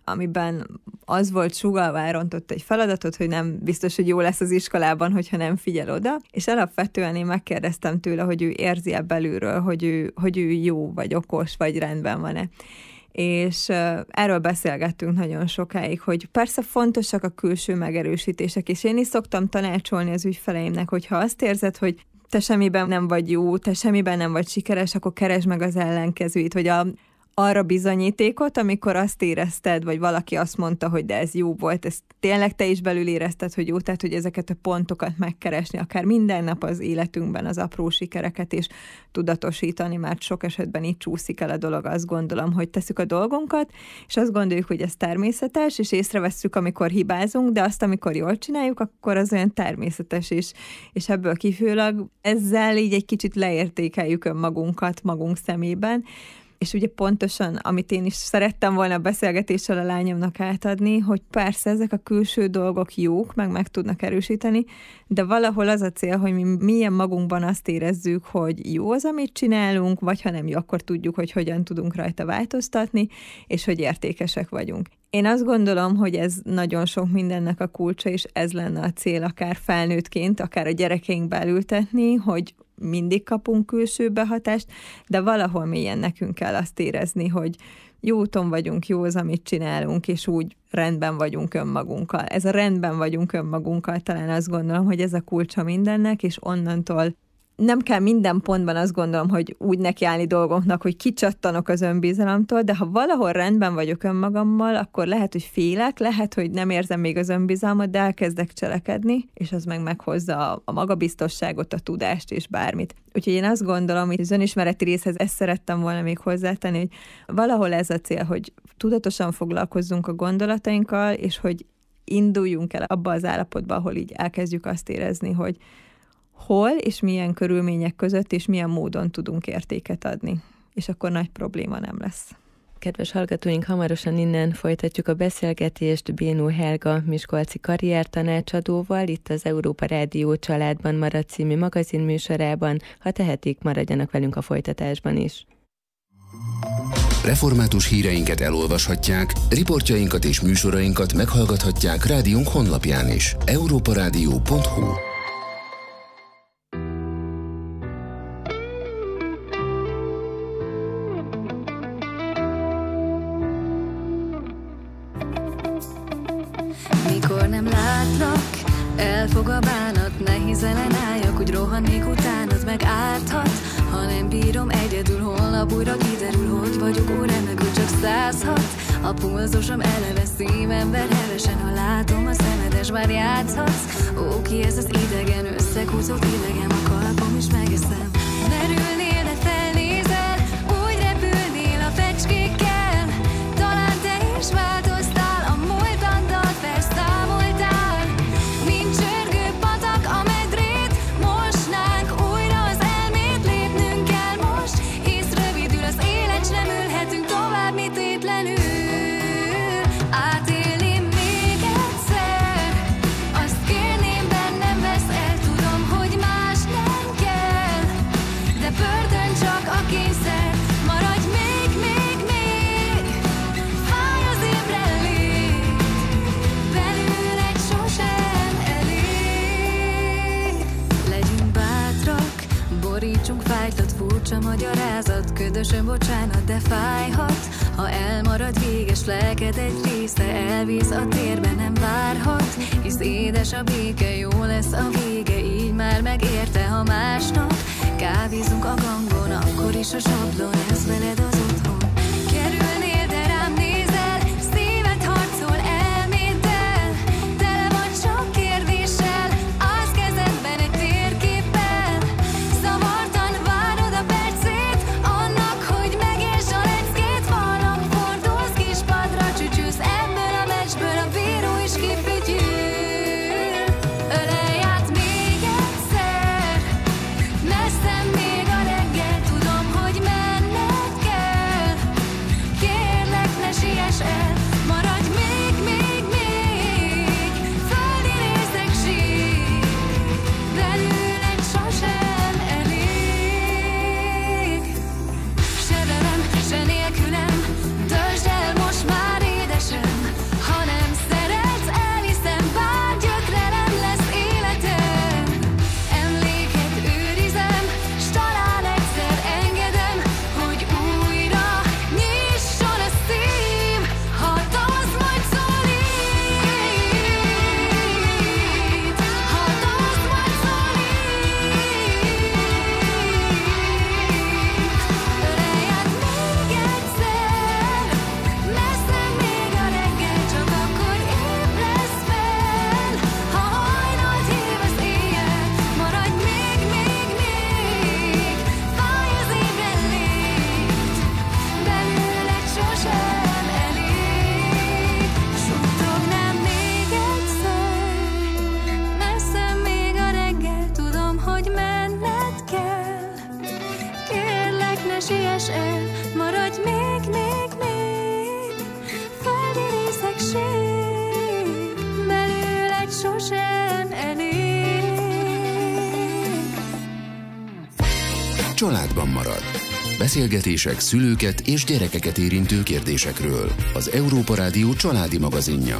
amiben az volt sugallva, elrontott egy feladatot, hogy nem biztos, hogy jó lesz az iskolában, hogyha nem figyel oda, és alapvetően én megkérdeztem tőle, hogy ő érzi-e belülről, hogy ő jó, vagy okos, vagy rendben van-e. És erről beszélgettünk nagyon sokáig, hogy persze fontosak a külső megerősítések, és én is szoktam tanácsolni az ügyfeleimnek, hogyha azt érzed, hogy te semmiben nem vagy jó, te semmiben nem vagy sikeres, akkor keresd meg az ellenkezőit, vagy arra bizonyítékot, amikor azt érezted, vagy valaki azt mondta, hogy de ez jó volt, ezt tényleg te is belül érezted, hogy jó, tehát hogy ezeket a pontokat megkeresni, akár minden nap az életünkben az apró sikereket is tudatosítani, mert sok esetben itt csúszik el a dolog, azt gondolom, hogy tesszük a dolgunkat, és azt gondoljuk, hogy ez természetes, és észrevesszük, amikor hibázunk, de azt, amikor jól csináljuk, akkor az olyan természetes is, és ebből kifőleg ezzel így egy kicsit leértékeljük önmagunkat magunk szemében. És ugye pontosan, amit én is szerettem volna a beszélgetéssel a lányomnak átadni, hogy persze ezek a külső dolgok jók, meg tudnak erősíteni, de valahol az a cél, hogy mi milyen magunkban azt érezzük, hogy jó az, amit csinálunk, vagy ha nem jó, akkor tudjuk, hogy hogyan tudunk rajta változtatni, és hogy értékesek vagyunk. Én azt gondolom, hogy ez nagyon sok mindennek a kulcsa, és ez lenne a cél akár felnőttként, akár a gyerekeink belültetni, hogy mindig kapunk külső behatást, de valahol mélyen nekünk kell azt érezni, hogy jó úton vagyunk, jó az, amit csinálunk, és úgy rendben vagyunk önmagunkkal. Ez a rendben vagyunk önmagunkkal, talán azt gondolom, hogy ez a kulcsa mindennek, és onnantól nem kell minden pontban azt gondolom, hogy úgy nekiállni dolgoknak, hogy kicsattanok az önbizalomtól, de ha valahol rendben vagyok önmagammal, akkor lehet, hogy félek, lehet, hogy nem érzem még az önbizalmat, de elkezdek cselekedni, és az meg meghozza a magabiztosságot, a tudást és bármit. Úgyhogy én azt gondolom, hogy az önismereti részhez ezt szerettem volna még hozzátenni, hogy valahol ez a cél, hogy tudatosan foglalkozzunk a gondolatainkkal, és hogy induljunk el abba az állapotba, ahol így elkezdjük azt érezni, hogy hol és milyen körülmények között és milyen módon tudunk értéket adni. És akkor nagy probléma nem lesz. Kedves hallgatóink, hamarosan innen folytatjuk a beszélgetést Bénó Helga miskolci karriertanácsadóval, itt az Európa Rádió Családban marad című magazinműsorában. Ha tehetik, maradjanak velünk a folytatásban is. Református híreinket elolvashatják, riportjainkat és műsorainkat meghallgathatják rádiónk honlapján is. europaradio.hu. Mikor nem látlak, elfog a bánat, nehéz ellenálljak, úgy rohannék utánad, meg árthat. Ha nem bírom egyedül, holnap újra kiderül, hogy vagyok ó, remegül csak 106. A pulzusom eleve szívemben hevesen, ha látom a szemedes, már játszhatsz. Ó, ki ez az idegen, összekúszott idegen, a kalpom is megeszem. Merülnél, de felnézel, úgy repülnél a fecskékkel. Talán te is változtál, a múltaddal felszámoltál. Mint csörgő patak a medrét, mosnánk újra az elmét. Lépnünk kell most, hisz rövidül az élet, s nem ülhetünk tovább, mi tétlenül. Átélném még egyszer, azt kérném, bennem vesz el, tudom, hogy más nem kell. De börtön csak a kényszer, maradj még, fáj az ébrenlét, belőled sosem elég. Legyünk bátrak, borítsunk fájtlat, furcsa magyarázat, ködösön bocsánat, de fájhat. Ha elmarad véges lelked egy része, elvész a térbe, nem várhat. Hisz édes a béke, jó lesz a vége, így már megérte, ha másnap kávézunk a gangon, akkor is a sablon, ez veled az otthon. Kerülnél, de rám nézel, szíved harcol elméddel, tele vagy sok kérdéssel, állsz kezedben egy térképpel. Zavartan várod a percét, annak, hogy megértsd a leckét. Falak fordulsz, kis padra csücsülsz, ebből a meccsből a bíró is kifütyül. Ölelj át még egyszer, messze még a reggel, tudom, hogy menned kell. családban marad. Beszélgetések szülőket és gyerekeket érintő kérdésekről. Az Európa Rádió családi magazinja.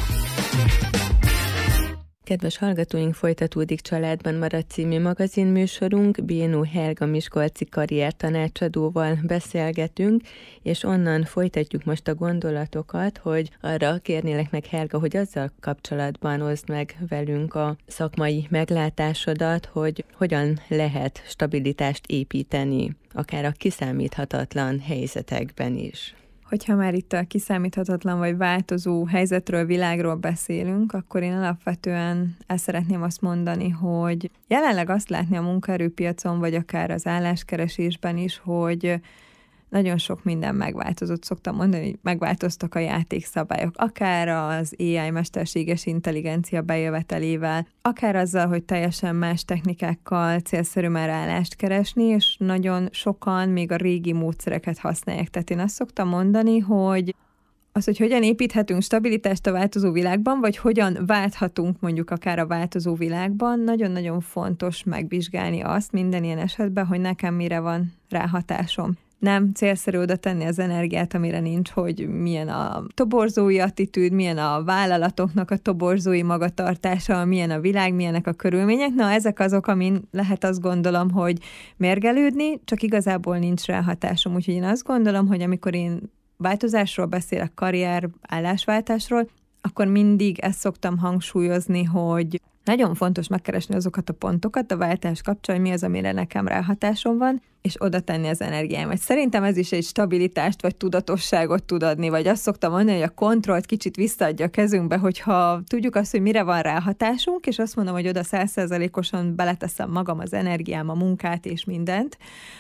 Kedves hallgatóink, folytatódik Családban marad című magazinműsorunk. Bénó Helga miskolci karriertanácsadóval beszélgetünk, és onnan folytatjuk most a gondolatokat, hogy arra kérnélek meg, Helga, hogy azzal kapcsolatban oszd meg velünk a szakmai meglátásodat, hogy hogyan lehet stabilitást építeni, akár a kiszámíthatatlan helyzetekben is. Hogyha már itt a kiszámíthatatlan vagy változó helyzetről, világról beszélünk, akkor én alapvetően el szeretném azt mondani, hogy jelenleg azt látni a munkaerőpiacon, vagy akár az álláskeresésben is, hogy nagyon sok minden megváltozott. Szoktam mondani, hogy megváltoztak a játékszabályok, akár az AI, mesterséges intelligencia bejövetelével, akár azzal, hogy teljesen más technikákkal célszerű már állást keresni, és nagyon sokan még a régi módszereket használják. Tehát én azt szoktam mondani, hogy hogy hogyan építhetünk stabilitást a változó világban, vagy hogyan válthatunk mondjuk akár a változó világban, nagyon-nagyon fontos megvizsgálni azt minden ilyen esetben, hogy nekem mire van ráhatásom. Nem célszerű oda tenni az energiát, amire nincs, hogy milyen a toborzói attitűd, milyen a vállalatoknak a toborzói magatartása, milyen a világ, milyenek a körülmények. Na, ezek azok, amin lehet azt gondolom, hogy mérgelődni, csak igazából nincs ráhatásom. Úgyhogy én azt gondolom, hogy amikor én változásról beszélek, karrier, állásváltásról, akkor mindig ezt szoktam hangsúlyozni, hogy nagyon fontos megkeresni azokat a pontokat a váltás kapcsán, hogy mi az, amire nekem ráhatásom van, és oda tenni az energiámat. Szerintem ez is egy stabilitást vagy tudatosságot tud adni, vagy azt szoktam mondani, hogy a kontrollt kicsit visszaadja a kezünkbe, hogyha tudjuk azt, hogy mire van ráhatásunk, és azt mondom, hogy oda 100%-osan beleteszem magam, az energiám, a munkát és mindent,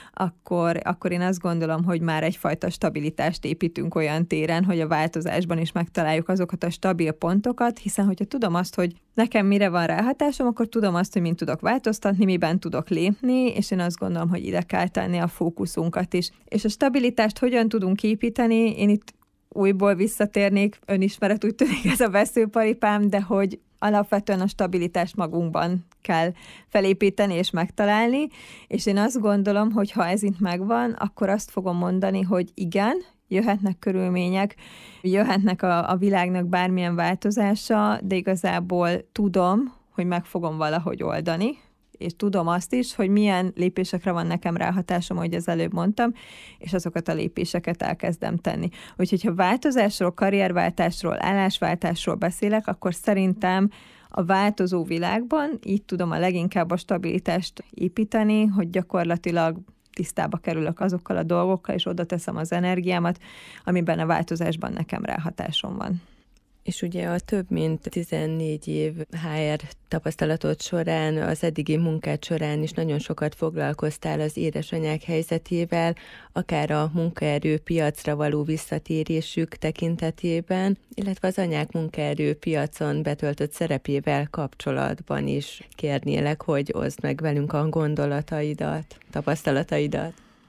akkor én azt gondolom, hogy már egyfajta stabilitást építünk olyan téren, hogy a változásban is megtaláljuk azokat a stabil pontokat, hiszen hogyha tudom azt, hogy nekem mire van ráhatásom, akkor tudom azt, hogy mint tudok változtatni, miben tudok lépni, és én azt gondolom, hogy ide kell tenni a fókuszunkat is. És a stabilitást hogyan tudunk építeni? Én itt újból visszatérnék, önismeret, úgy tűnik ez a veszőparipám, de hogy alapvetően a stabilitást magunkban kell felépíteni és megtalálni, és én azt gondolom, hogy ha ez itt megvan, akkor azt fogom mondani, hogy igen, jöhetnek körülmények, jöhetnek a világnak bármilyen változása, de igazából tudom, hogy meg fogom valahogy oldani, és tudom azt is, hogy milyen lépésekre van nekem ráhatásom, ahogy az előbb mondtam, és azokat a lépéseket elkezdem tenni. Úgyhogy ha változásról, karrierváltásról, állásváltásról beszélek, akkor szerintem a változó világban így tudom a leginkább a stabilitást építeni, hogy gyakorlatilag tisztába kerülök azokkal a dolgokkal, és oda teszem az energiámat, amiben a változásban nekem ráhatásom van. És ugye a több mint 14 év HR tapasztalatod során, az eddigi munkád során is nagyon sokat foglalkoztál az édesanyák helyzetével, akár a munkaerőpiacra való visszatérésük tekintetében, illetve az anyák munkaerőpiacon betöltött szerepével kapcsolatban is kérnélek, hogy oszd meg velünk a gondolataidat, tapasztalataidat.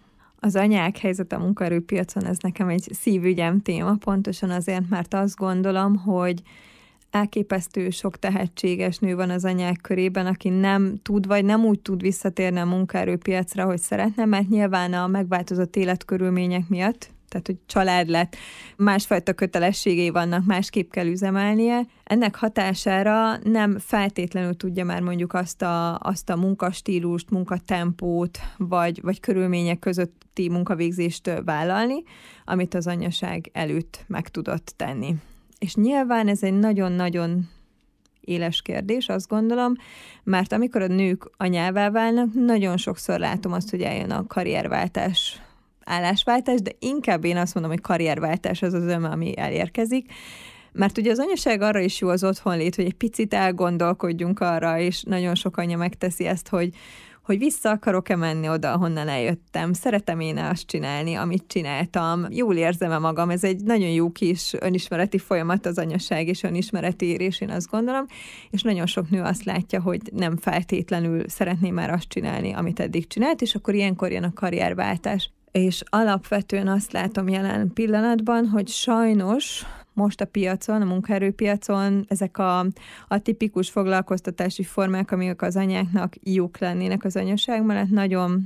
Az anyák helyzete a munkaerőpiacon, ez nekem egy szívügyem téma, pontosan azért, mert azt gondolom, hogy elképesztő sok tehetséges nő van az anyák körében, aki nem tud, vagy nem úgy tud visszatérni a munkaerőpiacra, hogy szeretne, mert nyilván a megváltozott életkörülmények miatt, tehát hogy család lett, másfajta kötelességei vannak, másképp kell üzemelnie. Ennek hatására nem feltétlenül tudja már mondjuk azt a munkastílust, munkatempót, vagy körülmények közötti munkavégzést vállalni, amit az anyaság előtt meg tudott tenni. És nyilván ez egy nagyon-nagyon éles kérdés, azt gondolom, mert amikor a nők anyává válnak, nagyon sokszor látom azt, hogy eljön a karrierváltás, állásváltás, de inkább én azt mondom, hogy karrierváltás az az ami elérkezik, mert ugye az anyaság arra is jó az otthonlét, hogy egy picit elgondolkodjunk arra, és nagyon sok anya megteszi ezt, hogy vissza akarok-e menni oda, ahonnan eljöttem, szeretem én azt csinálni, amit csináltam, jól érzem-e magam, ez egy nagyon jó kis önismereti folyamat az anyaság és önismereti érés, én azt gondolom, és nagyon sok nő azt látja, hogy nem feltétlenül szeretné már azt csinálni, amit eddig csinált, és akkor ilyenkor jön a karrierváltás. És alapvetően azt látom jelen pillanatban, hogy sajnos most a piacon, a munkaerőpiacon ezek a tipikus foglalkoztatási formák, amik az anyáknak jók lennének az anyaság mellett, nagyon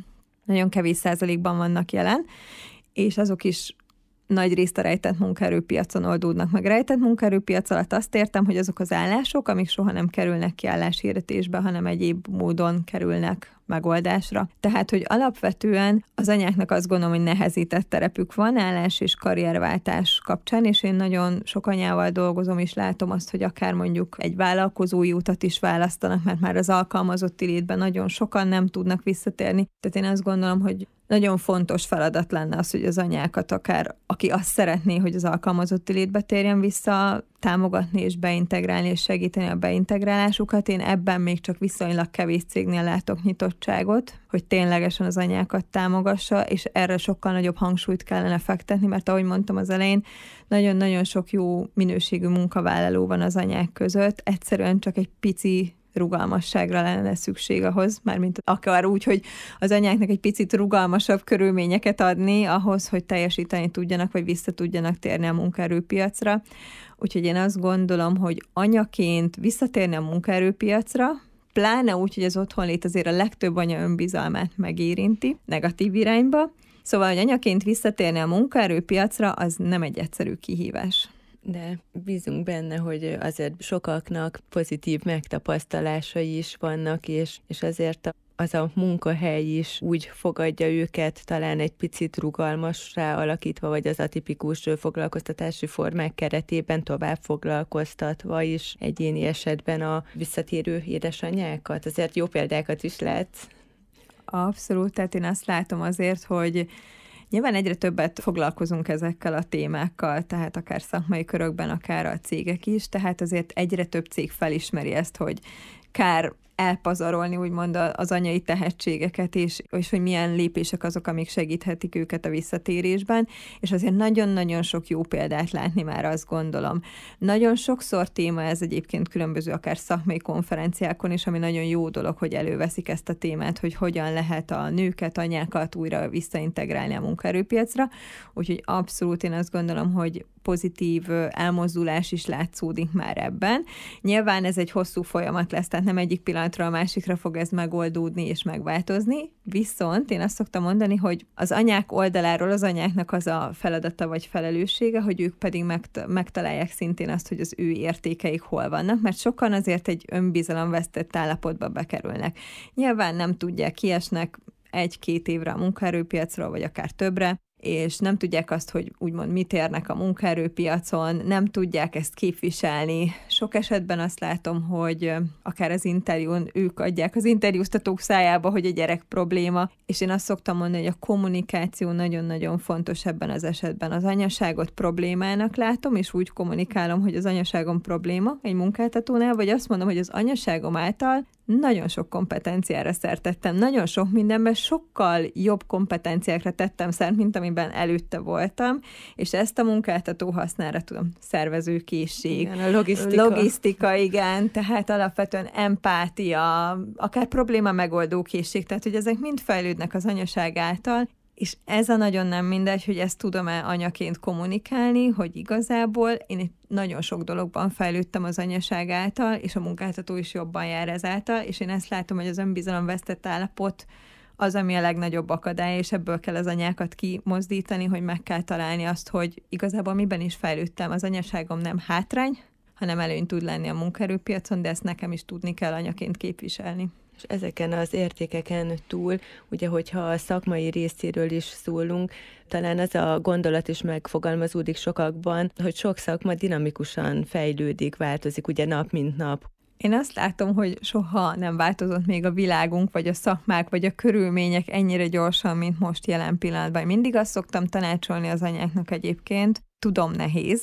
nagyon kevés százalékban vannak jelen, és azok is nagy részt a rejtett munkaerőpiacon oldódnak meg. Rejtett munkaerőpiac alatt azt értem, hogy azok az állások, amik soha nem kerülnek ki álláshirdetésbe, hanem egyéb módon kerülnek megoldásra. Tehát, hogy alapvetően az anyáknak azt gondolom, hogy nehezített terepük van állás és karrierváltás kapcsán, és én nagyon sok anyával dolgozom, és látom azt, hogy akár mondjuk egy vállalkozói utat is választanak, mert már az alkalmazotti létben nagyon sokan nem tudnak visszatérni. Tehát én azt gondolom, hogy nagyon fontos feladat lenne az, hogy az anyákat akár, aki azt szeretné, hogy az alkalmazotti létbe térjen vissza, támogatni és beintegrálni és segíteni a beintegrálásukat. Én ebben még csak viszonylag kevés cégnél látok nyitottságot, hogy ténylegesen az anyákat támogassa, és erre sokkal nagyobb hangsúlyt kellene fektetni, mert ahogy mondtam az elején, nagyon-nagyon sok jó minőségű munkavállaló van az anyák között, egyszerűen csak egy pici rugalmasságra lenne szükség ahhoz, mármint akár úgy, hogy az anyáknak egy picit rugalmasabb körülményeket adni ahhoz, hogy teljesíteni tudjanak, vagy vissza tudjanak térni a munkaerőpiacra. Úgyhogy én azt gondolom, hogy anyaként visszatérni a munkaerőpiacra, pláne úgy, hogy az otthonlét azért a legtöbb anya önbizalmát megérinti negatív irányba. Szóval, hogy anyaként visszatérni a munkaerőpiacra, az nem egy egyszerű kihívás. De bízunk benne, hogy azért sokaknak pozitív megtapasztalásai is vannak, és azért az a munkahely is úgy fogadja őket, talán egy picit rugalmassá alakítva, vagy az atipikus foglalkoztatási formák keretében tovább foglalkoztatva is egyéni esetben a visszatérő édesanyákat. Azért jó példákat is látsz. Abszolút, tehát én azt látom azért, hogy nyilván egyre többet foglalkozunk ezekkel a témákkal, tehát akár szakmai körökben, akár a cégek is, tehát azért egyre több cég felismeri ezt, hogy kár elpazarolni úgymond az anyai tehetségeket, és hogy milyen lépések azok, amik segíthetik őket a visszatérésben, és azért nagyon-nagyon sok jó példát látni már, azt gondolom. Nagyon sokszor téma ez egyébként különböző akár szakmai konferenciákon is, ami nagyon jó dolog, hogy előveszik ezt a témát, hogy hogyan lehet a nőket, anyákat újra visszaintegrálni a munkaerőpiacra, úgyhogy abszolút én azt gondolom, hogy pozitív elmozdulás is látszódik már ebben. Nyilván ez egy hosszú folyamat lesz, tehát nem egyik pillanatra a másikra fog ez megoldódni és megváltozni, viszont én azt szoktam mondani, hogy az anyák oldaláról az anyáknak az a feladata vagy felelőssége, hogy ők pedig megtalálják szintén azt, hogy az ő értékeik hol vannak, mert sokan azért egy önbizalomvesztett állapotba bekerülnek. Nyilván nem tudják, kiesnek 1-2 évre a munkaerőpiacról, vagy akár többre, és nem tudják azt, hogy úgymond mit érnek a munkaerőpiacon, nem tudják ezt képviselni. Sok esetben azt látom, hogy akár az interjún ők adják az interjúztatók szájába, hogy a gyerek probléma, és én azt szoktam mondani, hogy a kommunikáció nagyon-nagyon fontos ebben az esetben. Az anyaságot problémának látom, és úgy kommunikálom, hogy az anyaságom probléma egy munkáltatónál, vagy azt mondom, hogy az anyaságom által nagyon sok kompetenciára szert tettem. Nagyon sok mindenben sokkal jobb kompetenciákra tettem szert, mint amiben előtte voltam, és ezt a munkáltató hasznára tudom. Szervezőkészség, igen, a logisztika, igen, tehát alapvetően empátia, akár probléma megoldó készség, tehát hogy ezek mind fejlődnek az anyaság által, és ez a nagyon nem mindegy, hogy ezt tudom-e anyaként kommunikálni, hogy igazából én itt nagyon sok dologban fejlődtem az anyaság által, és a munkáltató is jobban jár ezáltal, és én ezt látom, hogy az önbizalomvesztett állapot az, ami a legnagyobb akadály, és ebből kell az anyákat kimozdítani, hogy meg kell találni azt, hogy igazából miben is fejlődtem. Az anyaságom nem hátrány, hanem előny tud lenni a munkaerőpiacon, de ezt nekem is tudni kell anyaként képviselni. És ezeken az értékeken túl, ugye, hogyha a szakmai részéről is szólunk, talán az a gondolat is megfogalmazódik sokakban, hogy sok szakma dinamikusan fejlődik, változik ugye nap mint nap. Én azt látom, hogy soha nem változott még a világunk, vagy a szakmák, vagy a körülmények ennyire gyorsan, mint most jelen pillanatban. Mindig azt szoktam tanácsolni az anyáknak egyébként, tudom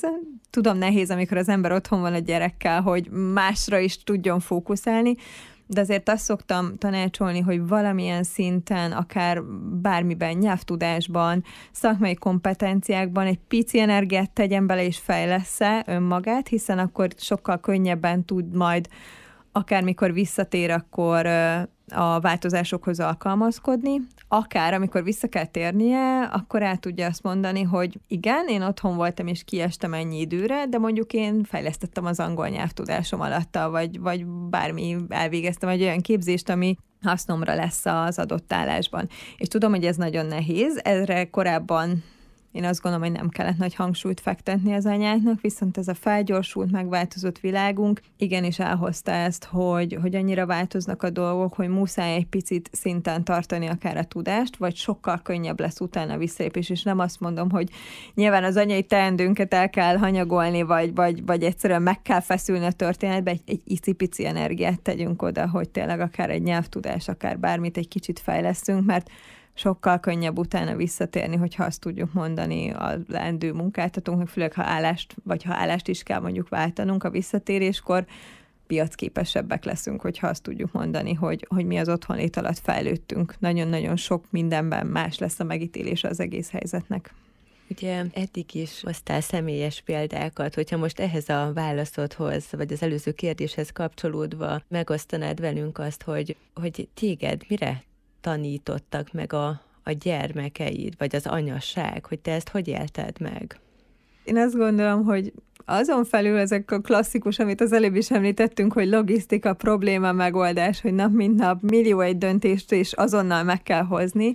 nehéz, amikor az ember otthon van a gyerekkel, hogy másra is tudjon fókuszálni, de azért azt szoktam tanácsolni, hogy valamilyen szinten, akár bármiben, nyelvtudásban, szakmai kompetenciákban egy pici energiát tegyen bele és fejlessze önmagát, hiszen akkor sokkal könnyebben tud majd, akármikor visszatér, akkor a változásokhoz alkalmazkodni, akár amikor vissza kell térnie, akkor el tudja azt mondani, hogy igen, én otthon voltam és kiestem ennyi időre, de mondjuk én fejlesztettem az angol nyelvtudásom alatta, vagy bármi elvégeztem egy olyan képzést, ami hasznomra lesz az adott állásban. És tudom, hogy ez nagyon nehéz, erre korábban én azt gondolom, hogy nem kellett nagy hangsúlyt fektetni az anyáknak, viszont ez a felgyorsult, megváltozott világunk igenis elhozta ezt, hogy annyira változnak a dolgok, hogy muszáj egy picit szinten tartani akár a tudást, vagy sokkal könnyebb lesz utána a visszalépés, és nem azt mondom, hogy nyilván az anyai teendőnket el kell hanyagolni, vagy egyszerűen meg kell feszülni a történetbe, egy icipici energiát tegyünk oda, hogy tényleg akár egy nyelvtudás, akár bármit egy kicsit fejlesztünk, mert sokkal könnyebb utána visszatérni, hogyha azt tudjuk mondani a leendő munkáltatónknak, főleg ha állást is kell mondjuk váltanunk a visszatéréskor, piacképesebbek leszünk, hogyha azt tudjuk mondani, hogy mi az otthonlét alatt fejlődtünk. Nagyon-nagyon sok mindenben más lesz a megítélése az egész helyzetnek. Ugye eddig is hoztál személyes példákat, hogyha most ehhez a válaszodhoz, vagy az előző kérdéshez kapcsolódva megosztanád velünk azt, hogy téged mire tanítottak meg a gyermekeid, vagy az anyasság, hogy te ezt hogy élted meg? Én azt gondolom, hogy azon felül ezek a klasszikus, amit az előbb is említettünk, hogy logisztika, probléma, megoldás, hogy nap mint nap millió egy döntést és azonnal meg kell hozni,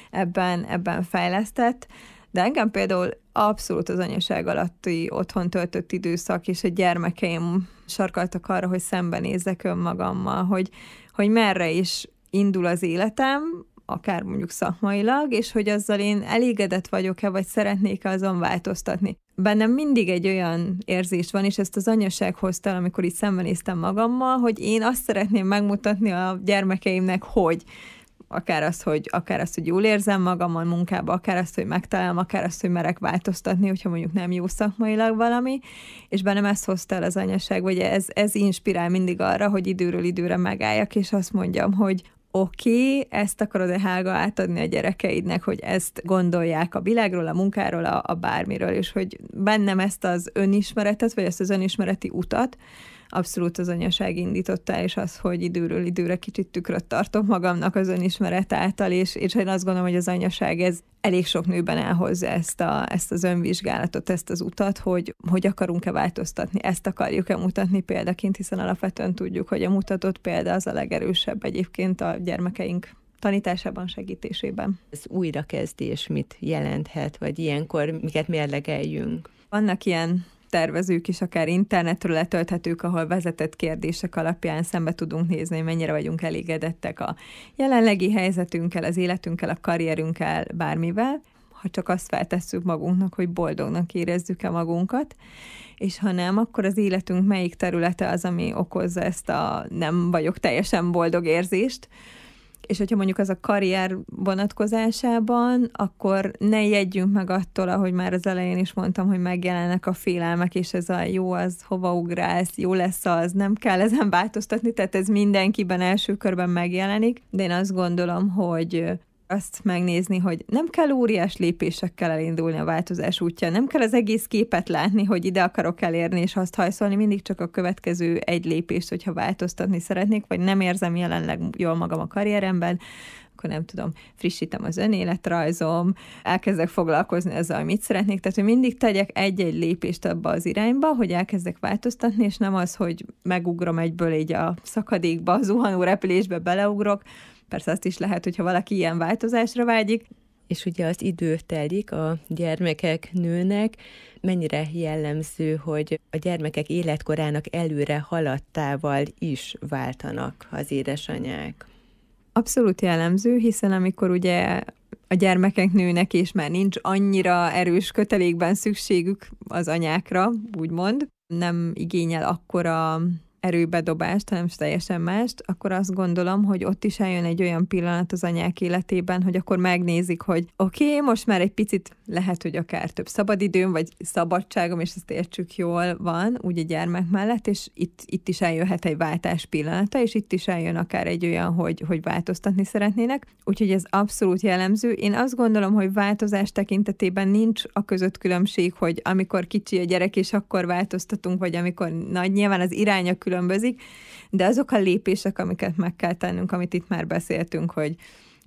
ebben fejlesztett. De engem például abszolút az anyaság alatti otthon töltött időszak, és a gyermekeim sarkaltak arra, hogy szembenézzek önmagammal, hogy merre is indul az életem, akár mondjuk szakmailag, és hogy azzal én elégedett vagyok-e, vagy szeretnék-e azon változtatni. Bennem mindig egy olyan érzés van, és ezt az anyaság hozta el, amikor így szembenéztem magammal, hogy én azt szeretném megmutatni a gyermekeimnek, hogy akár azt, hogy jól érzem magam a munkába, akár azt, hogy megtalálom, akár azt, hogy merek változtatni, hogyha mondjuk nem jó szakmailag valami, és bennem ezt hozta el az anyaság, vagy ez inspirál mindig arra, hogy időről időre megálljak, és azt mondjam, hogy oké, ezt akarod-e, Helga, átadni a gyerekeidnek, hogy ezt gondolják a világról, a munkáról, a bármiről, és hogy bennem ezt az önismeretet, vagy ezt az önismereti utat abszolút az anyaság indította, és az, hogy időről időre kicsit tükröt tartok magamnak az önismeret által, és én azt gondolom, hogy az anyaság ez elég sok nőben elhozza ezt az önvizsgálatot, ezt az utat, hogy akarunk-e változtatni, ezt akarjuk-e mutatni példaként, hiszen alapvetően tudjuk, hogy a mutatott példa az a legerősebb egyébként a gyermekeink tanításában, segítésében. Ez újrakezdés mit jelenthet, vagy ilyenkor miket mérlegeljünk? Vannak ilyen tervezők is, akár internetről letölthetők, ahol vezetett kérdések alapján szembe tudunk nézni, hogy mennyire vagyunk elégedettek a jelenlegi helyzetünkkel, az életünkkel, a karrierünkkel, bármivel, ha csak azt feltesszük magunknak, hogy boldognak érezzük-e magunkat, és ha nem, akkor az életünk melyik területe az, ami okozza ezt a nem vagyok teljesen boldog érzést. És hogyha mondjuk az a karrier vonatkozásában, akkor ne jeggyünk meg attól, ahogy már az elején is mondtam, hogy megjelennek a félelmek, és ez a jó, az hova ugrálsz, jó lesz az, nem kell ezen változtatni, tehát ez mindenkiben első körben megjelenik, de én azt gondolom, hogy azt megnézni, hogy nem kell óriás lépésekkel elindulni a változás útján, nem kell az egész képet látni, hogy ide akarok elérni, és azt hajszolni, mindig csak a következő egy lépést, hogyha változtatni szeretnék, vagy nem érzem jelenleg jól magam a karrieremben, akkor nem tudom, frissítem az önéletrajzom, elkezdek foglalkozni ezzel, mit szeretnék, tehát hogy mindig tegyek egy-egy lépést abba az irányba, hogy elkezdek változtatni, és nem az, hogy megugrom egyből így a szakadékba, a zuhanó repülésbe beleugrok. Persze azt is lehet, hogyha valaki ilyen változásra vágyik. És ugye az idő telik, a gyermekek nőnek. Mennyire jellemző, hogy a gyermekek életkorának előre haladtával is váltanak az édesanyák? Abszolút jellemző, hiszen amikor ugye a gyermekek nőnek, és már nincs annyira erős kötelékben szükségük az anyákra, úgymond, nem igényel akkora erőbedobást, hanem teljesen mást, akkor azt gondolom, hogy ott is eljön egy olyan pillanat az anyák életében, hogy akkor megnézik, hogy oké, most már egy picit lehet, hogy akár több szabadidőm, vagy szabadságom, és ezt értsük jól van, úgy a gyermek mellett, és itt is eljöhet egy váltás pillanata, és itt is eljön akár egy olyan, hogy változtatni szeretnének. Úgyhogy ez abszolút jellemző. Én azt gondolom, hogy változás tekintetében nincs a között különbség, hogy amikor kicsi a gyerek, és akkor változtatunk, vagy amikor nagy, nyilván az iránya különbözik, de azok a lépések, amiket meg kell tennünk, amit itt már beszéltünk, hogy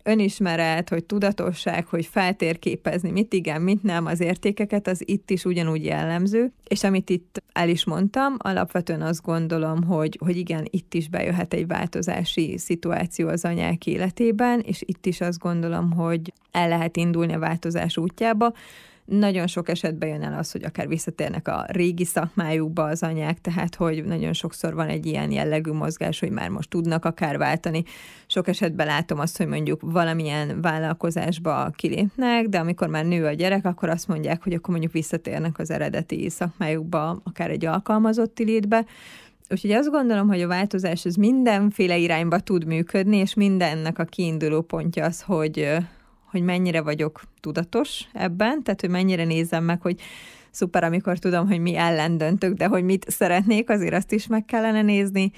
önismeret, hogy tudatosság, hogy feltérképezni, mit igen, mit nem, az értékeket, az itt is ugyanúgy jellemző. És amit itt el is mondtam, alapvetően azt gondolom, hogy igen, itt is bejöhet egy változási szituáció az anyák életében, és itt is azt gondolom, hogy el lehet indulni a változás útjába. Nagyon sok esetben jön el az, hogy akár visszatérnek a régi szakmájukba az anyák, tehát hogy nagyon sokszor van egy ilyen jellegű mozgás, hogy már most tudnak akár váltani. Sok esetben látom azt, hogy mondjuk valamilyen vállalkozásba kilépnek, de amikor már nő a gyerek, akkor azt mondják, hogy akkor mondjuk visszatérnek az eredeti szakmájukba, akár egy alkalmazotti létbe. Úgyhogy azt gondolom, hogy a változás az mindenféle irányba tud működni, és mindennek a kiinduló pontja az, hogy mennyire vagyok tudatos ebben, tehát hogy mennyire nézem meg, hogy szuper, amikor tudom, hogy mi ellen döntök, de hogy mit szeretnék, azért azt is meg kellene nézni,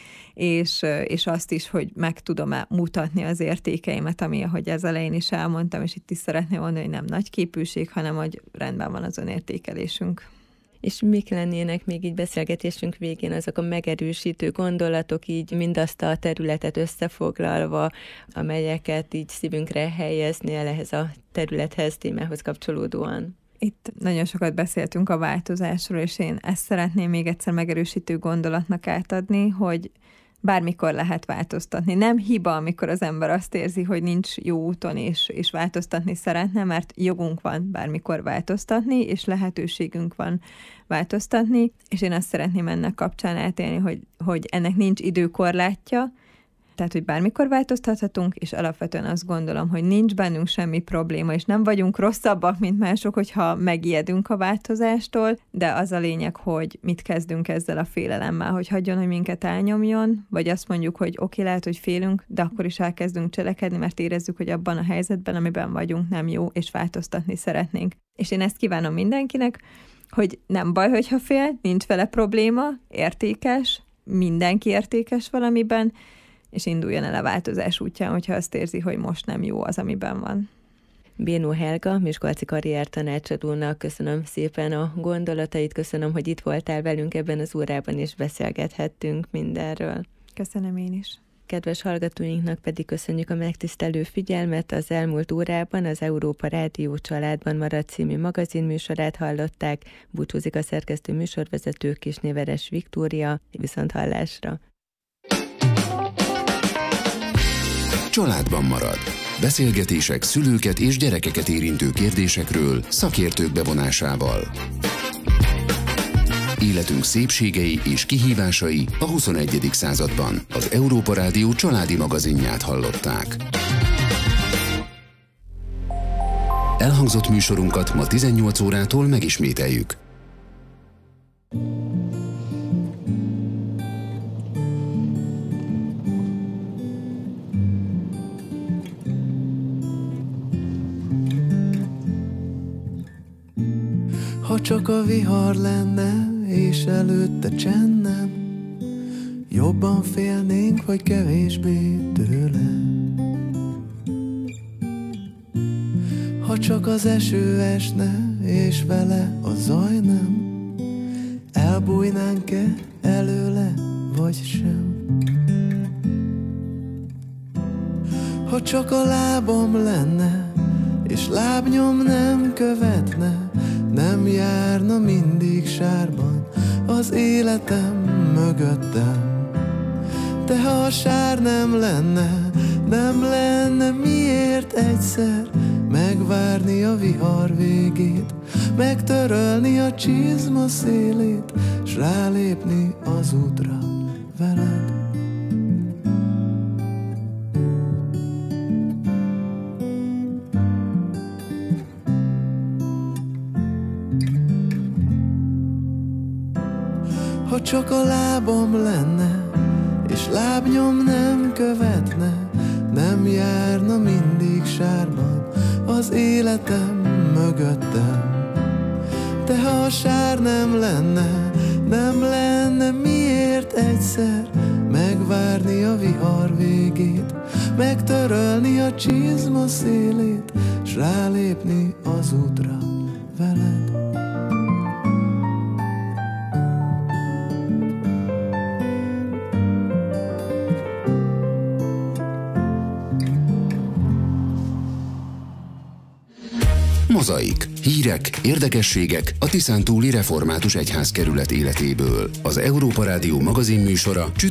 és azt is, hogy meg tudom-e mutatni az értékeimet, ami, ahogy az elején is elmondtam, és itt is szeretném mondani, hogy nem nagy képűség, hanem hogy rendben van az önértékelésünk. És mik lennének még így beszélgetésünk végén azok a megerősítő gondolatok, így mindazt a területet összefoglalva, amelyeket így szívünkre helyeznél ehhez a területhez, témához kapcsolódóan? Itt nagyon sokat beszéltünk a változásról, és én ezt szeretném még egyszer megerősítő gondolatnak átadni, hogy bármikor lehet változtatni. Nem hiba, amikor az ember azt érzi, hogy nincs jó úton, és változtatni szeretne, mert jogunk van bármikor változtatni, és lehetőségünk van változtatni, és én azt szeretném ennek kapcsán átélni, hogy ennek nincs időkorlátja, tehát, hogy bármikor változtathatunk, és alapvetően azt gondolom, hogy nincs bennünk semmi probléma, és nem vagyunk rosszabbak, mint mások, hogyha megijedünk a változástól, de az a lényeg, hogy mit kezdünk ezzel a félelemmel, hogy hagyjon, hogy minket elnyomjon, vagy azt mondjuk, hogy oké, lehet, hogy félünk, de akkor is elkezdünk cselekedni, mert érezzük, hogy abban a helyzetben, amiben vagyunk, nem jó, és változtatni szeretnénk. És én ezt kívánom mindenkinek, hogy nem baj, hogyha fél, nincs vele probléma, értékes, mindenki értékes valamiben, és induljon el a változás útján, hogyha azt érzi, hogy most nem jó az, amiben van. Bénó Helga, miskolci karriertanácsadónak köszönöm szépen a gondolatait, köszönöm, hogy itt voltál velünk ebben az órában, és beszélgethettünk mindenről. Köszönöm én is. Kedves hallgatóinknak pedig köszönjük a megtisztelő figyelmet. Az elmúlt órában az Európa Rádió Családban maradt című magazinműsorát hallották. Búcsúzik a szerkesztő műsorvezető Kisnéveres Viktória. Viszonthallásra! Családban marad. Beszélgetések szülőket és gyerekeket érintő kérdésekről szakértők bevonásával. Életünk szépségei és kihívásai a 21. században. Az Európa Rádió családi magazinját hallották. Elhangzott műsorunkat ma 18 órától megismételjük. Ha csak a vihar lenne, és előtte csend nem, jobban félnénk, vagy kevésbé tőle. Ha csak az eső esne, és vele a zaj nem, elbújnánk-e előle, vagy sem. Ha csak a lábam lenne, és lábnyom nem követne, nem járna mindig sárban az életem mögöttem. De ha a sár nem lenne miért egyszer megvárni a vihar végét, megtörölni a csizma szélét, s rálépni az útra veled. Ha csak a lábam lenne, és lábnyom nem követne, nem járna mindig sárban az életem mögöttem. De ha a sár nem lenne miért egyszer megvárni a vihar végét, megtörölni a csizma szélét, s rálépni az útra veled. Mozaik. Hírek, érdekességek a Tiszántúli Református Egyházkerület életéből. Az Európa Rádió magazinműsora